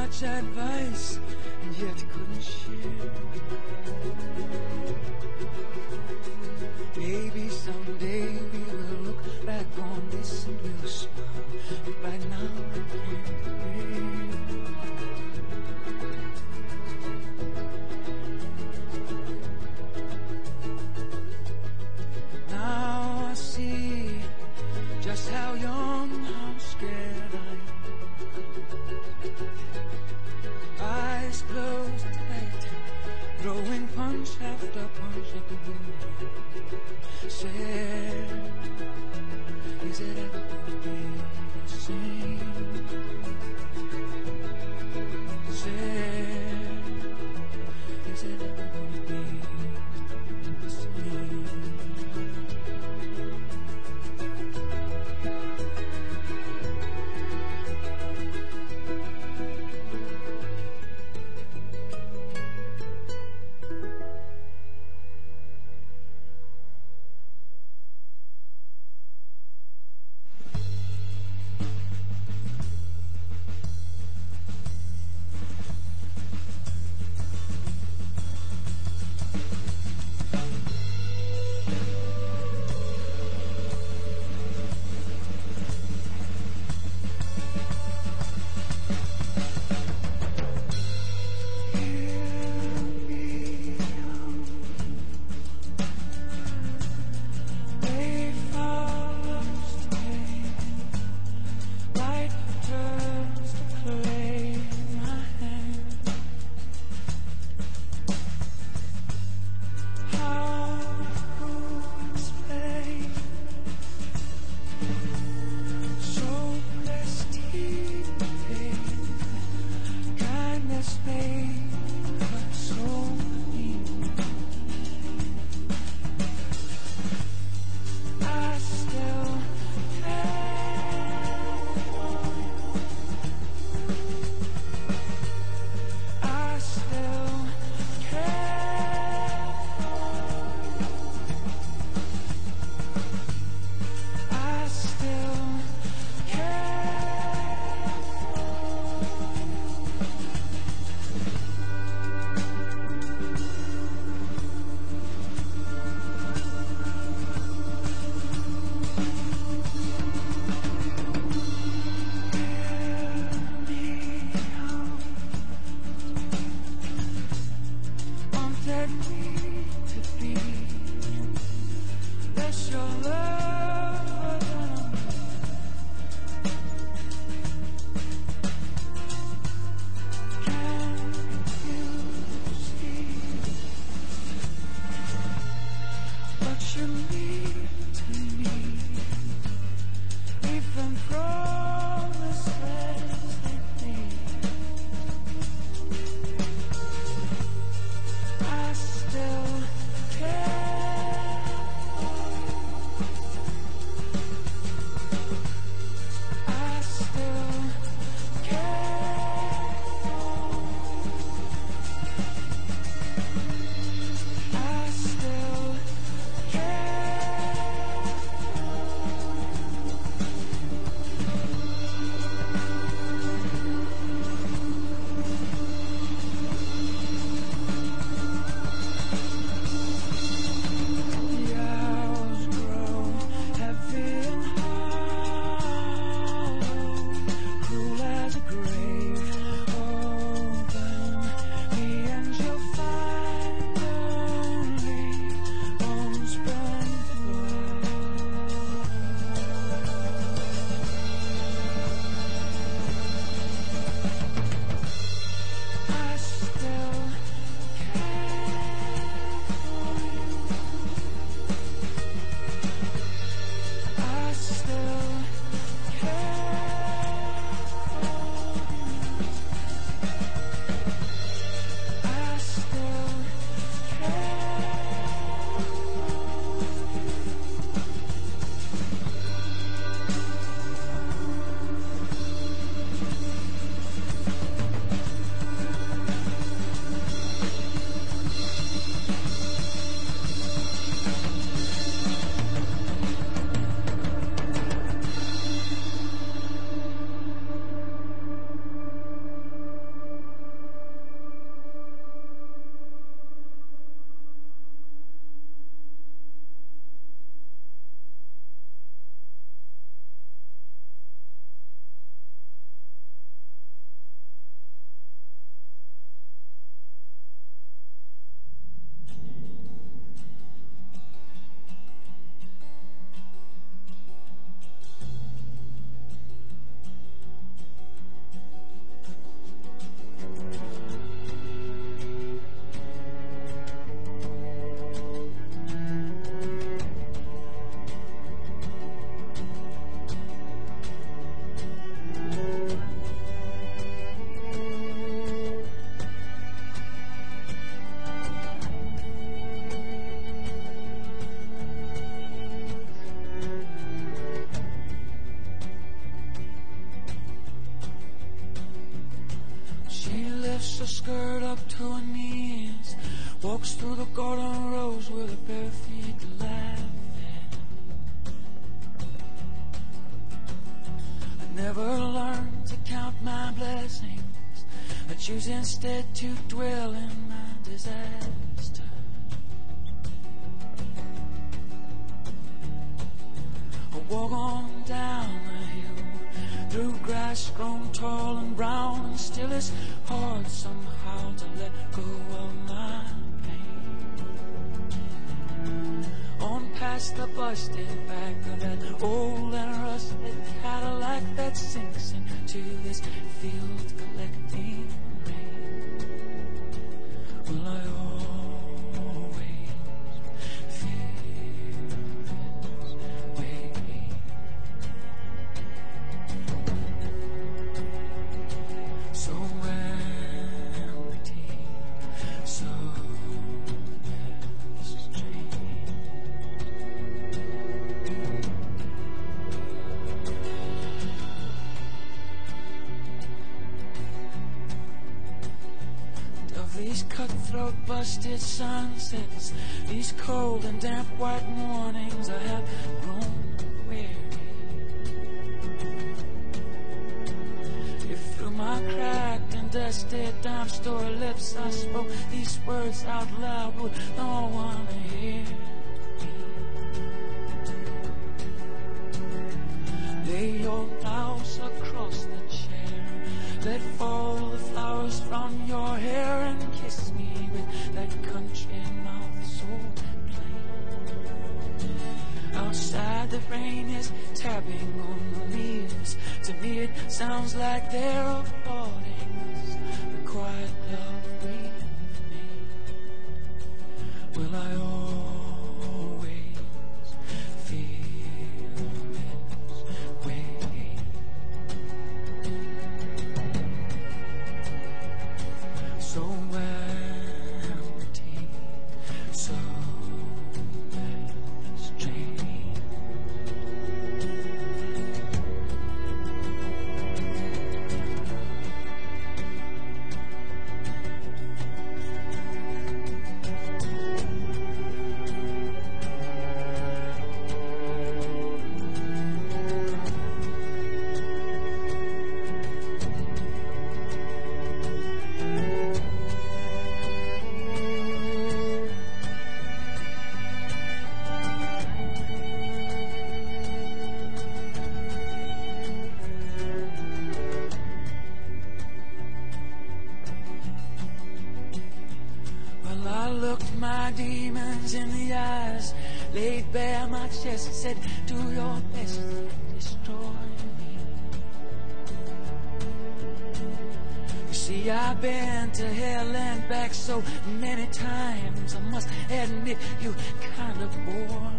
much advice and yet couldn't share. Maybe someday we will look back on this and we'll smile, but right now I can't. Now I see just how young, how scared I am. Eyes closed tight, throwing punch after punch at the wind. Said, is it ever gonna be the same? Said, is it ever gonna be the same? skirt up to her knees, walks through the golden rose with her bare feet laughing. I never learned to count my blessings. I choose instead to dwell in my disaster. I walk on down the hill through grass grown tall and brown, and still it's hard somehow to let go of my pain. On past the busted back of that old and rusted Cadillac that sinks into this field collecting rain. Will I always feel this way? So empty, so strange. Of these cutthroat busted sunsets, these cold and damp white mornings, I have grown weary. If through my cracked and dusted dime store lips I spoke these words out loud, would no one hear me? Lay your blouse across the chair, let fall the flowers from your hair, and kiss me with that country mouth so plain. Outside the rain is tapping on the leaves. To me it sounds like they're applauding us, the quiet love we've made. Will I always feel this way? So empty, so strange. My demons in the eyes, laid bare my chest, said, do your best to destroy me. You see, I've been to hell and back so many times, I must admit you kind of bore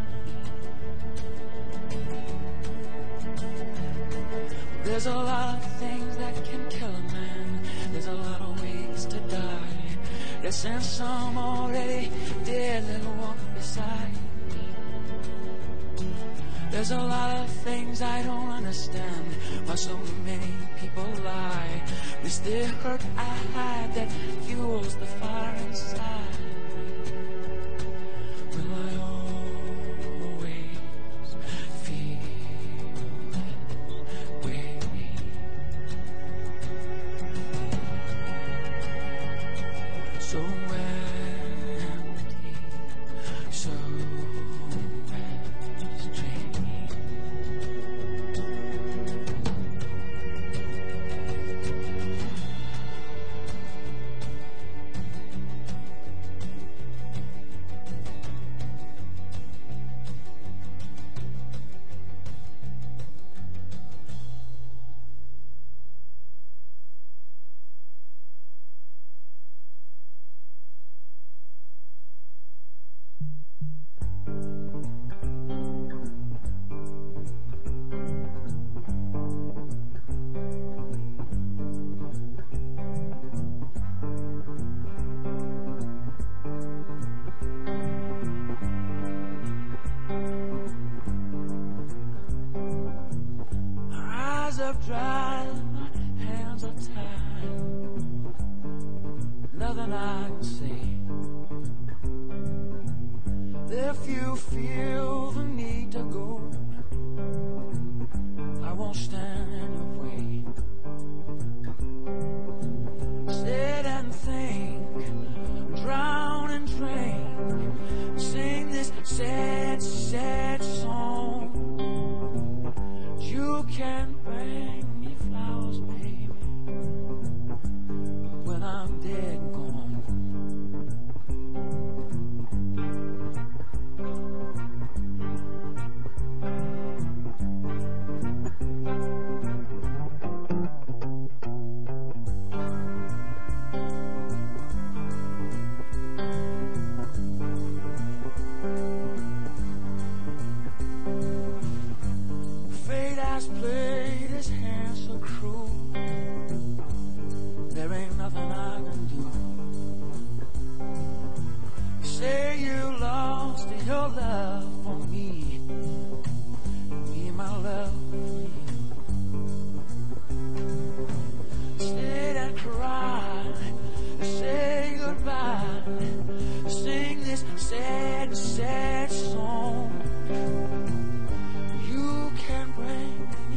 me. There's a lot of things that can kill a man, there's a lot of ways to die. Yes, and some already dead that walk beside me. There's a lot of things I don't understand, why so many people lie. It's the hurt I hide that fuels the fire inside me. Will I always feel this way? So empty, so strange. Dry, my hands are tied. nothing I can say. If you feel the need to go, I won't stand in your way. Sit and think, drown and drink, sing this sad, sad song. You can bring me flowers, baby, when I'm dead and gone. Played his hand so cruel. There ain't nothing I can do. You say you lost your love for me, my love for you. Sit and cry, say goodbye, sing this sad, sad song. You can bring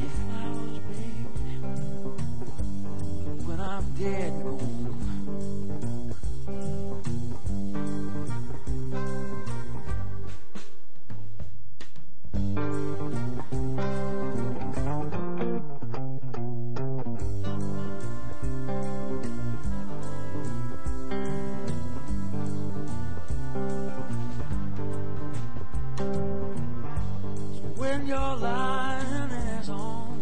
I'm dead and gone. So when your line is on,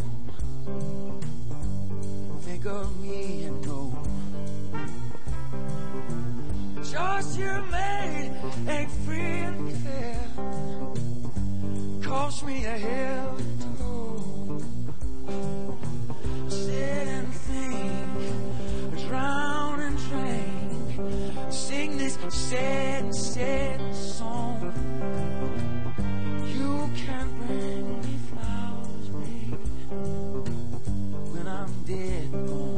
think of me and know the choice you made ain't free and fair. Cost me a hell to toe. Sit and think, drown and drink, sing this sad, sad song. You can bring me flowers, baby, when I'm dead and gone.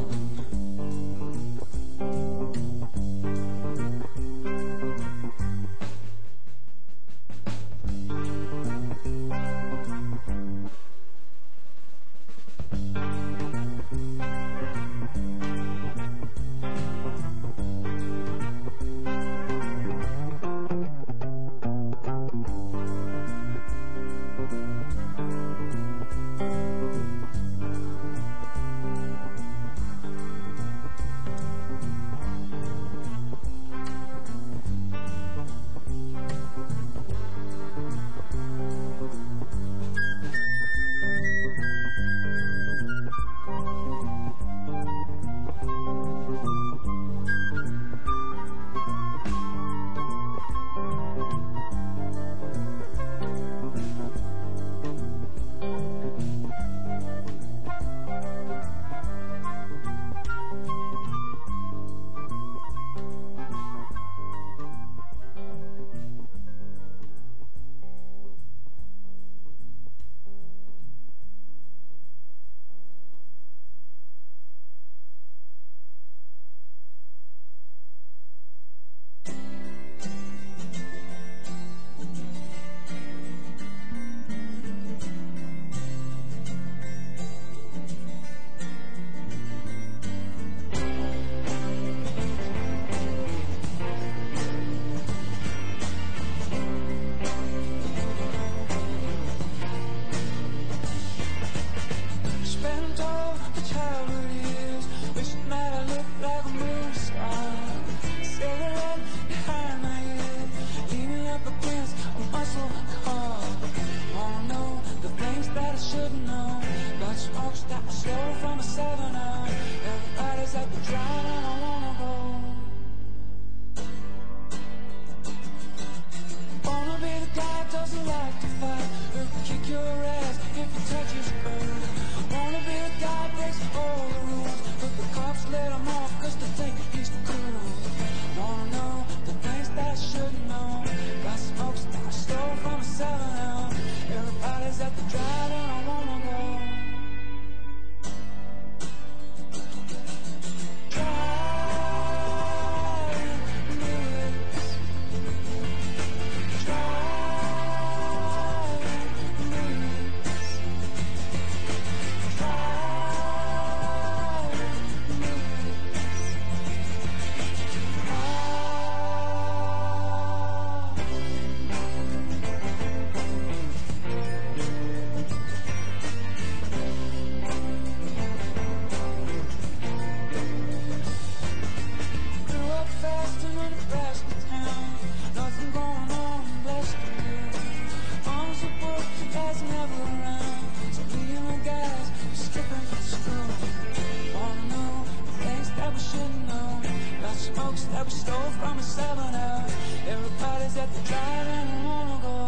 that we stole from a 7-Up. Everybody's at the drive and I wanna go.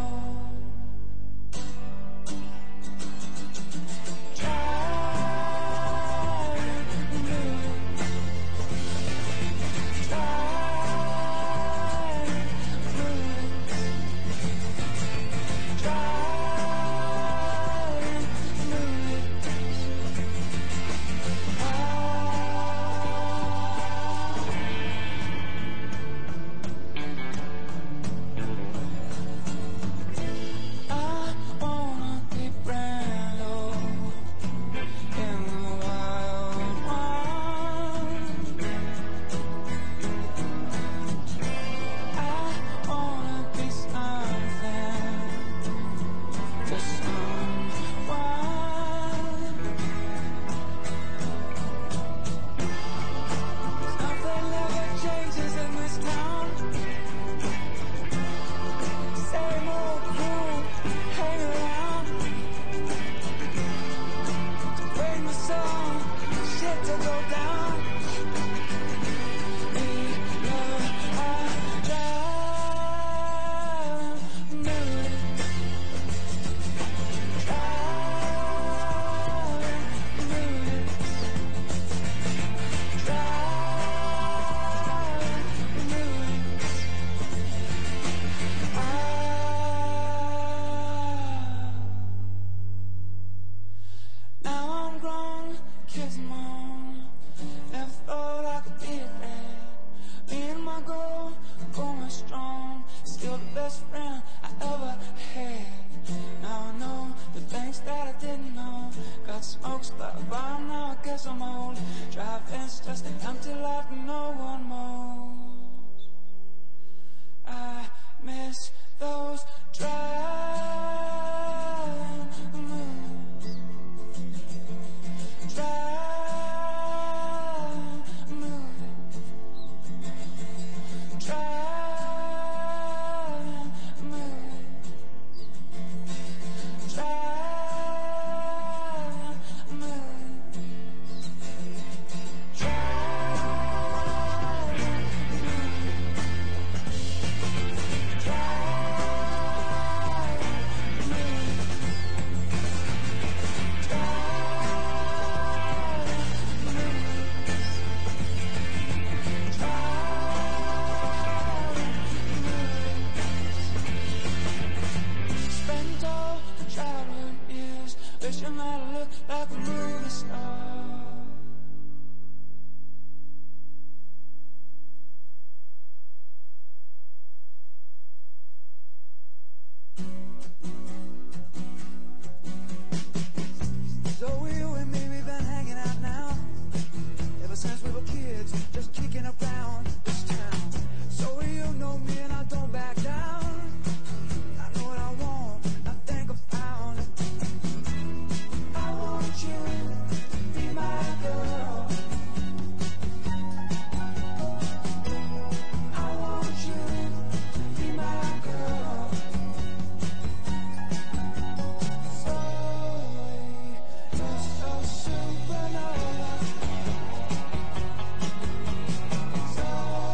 So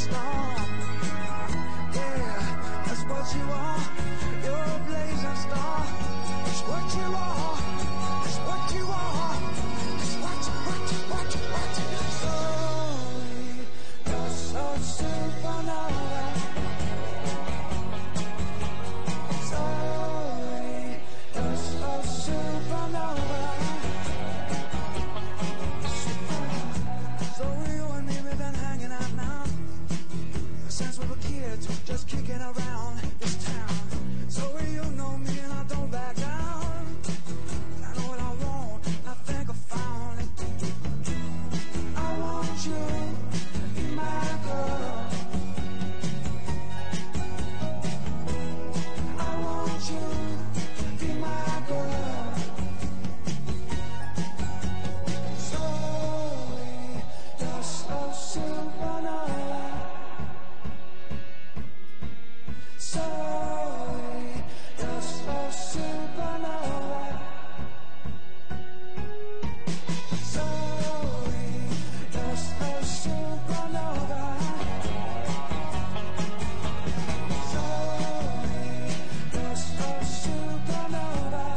star. Yeah, that's what you are. You're a blazing star. That's what you are. That's what you are. That's what you. Slowly, you're so supernova. Slowly, you're so supernova. So you and me, we've been hanging out now since we were kids, just kicking around this town. So you know me and I don't back down. I know what I want, I think I found it. I want you to be my girl. I want you to be my girl. Slowly, you're so supernova. Slowly, you're so supernova. Slowly, you're so supernova. Slowly, you're so supernova.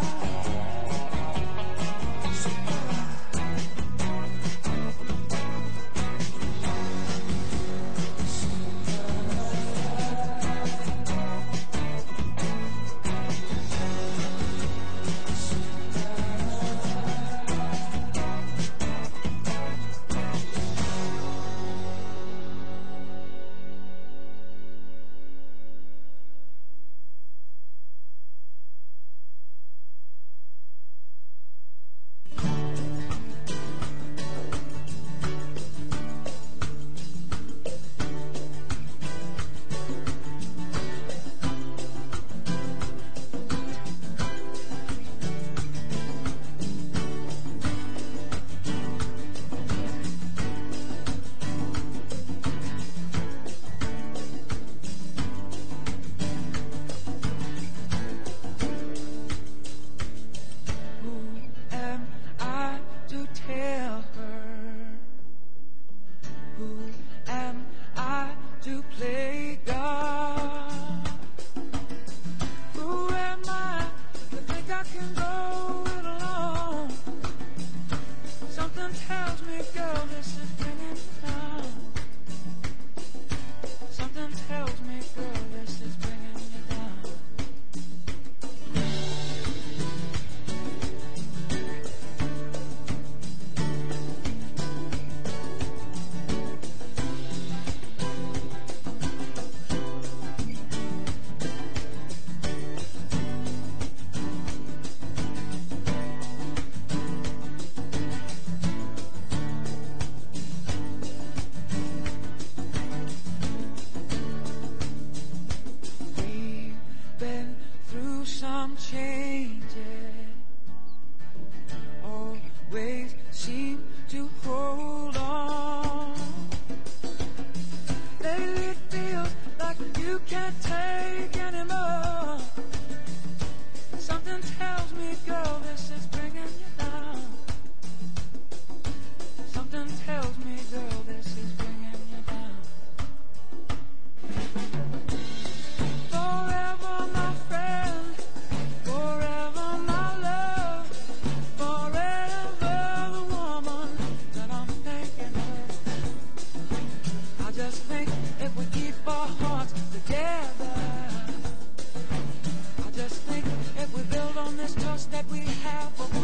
That we have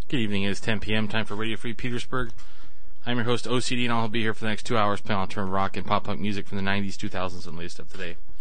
Good evening. It is 10 p.m. Time for Radio Free Petersburg. I'm your host, OCD, and I'll be here for the next 2 hours playing alternative rock and pop-punk music from the 90s, 2000s, and latest of today.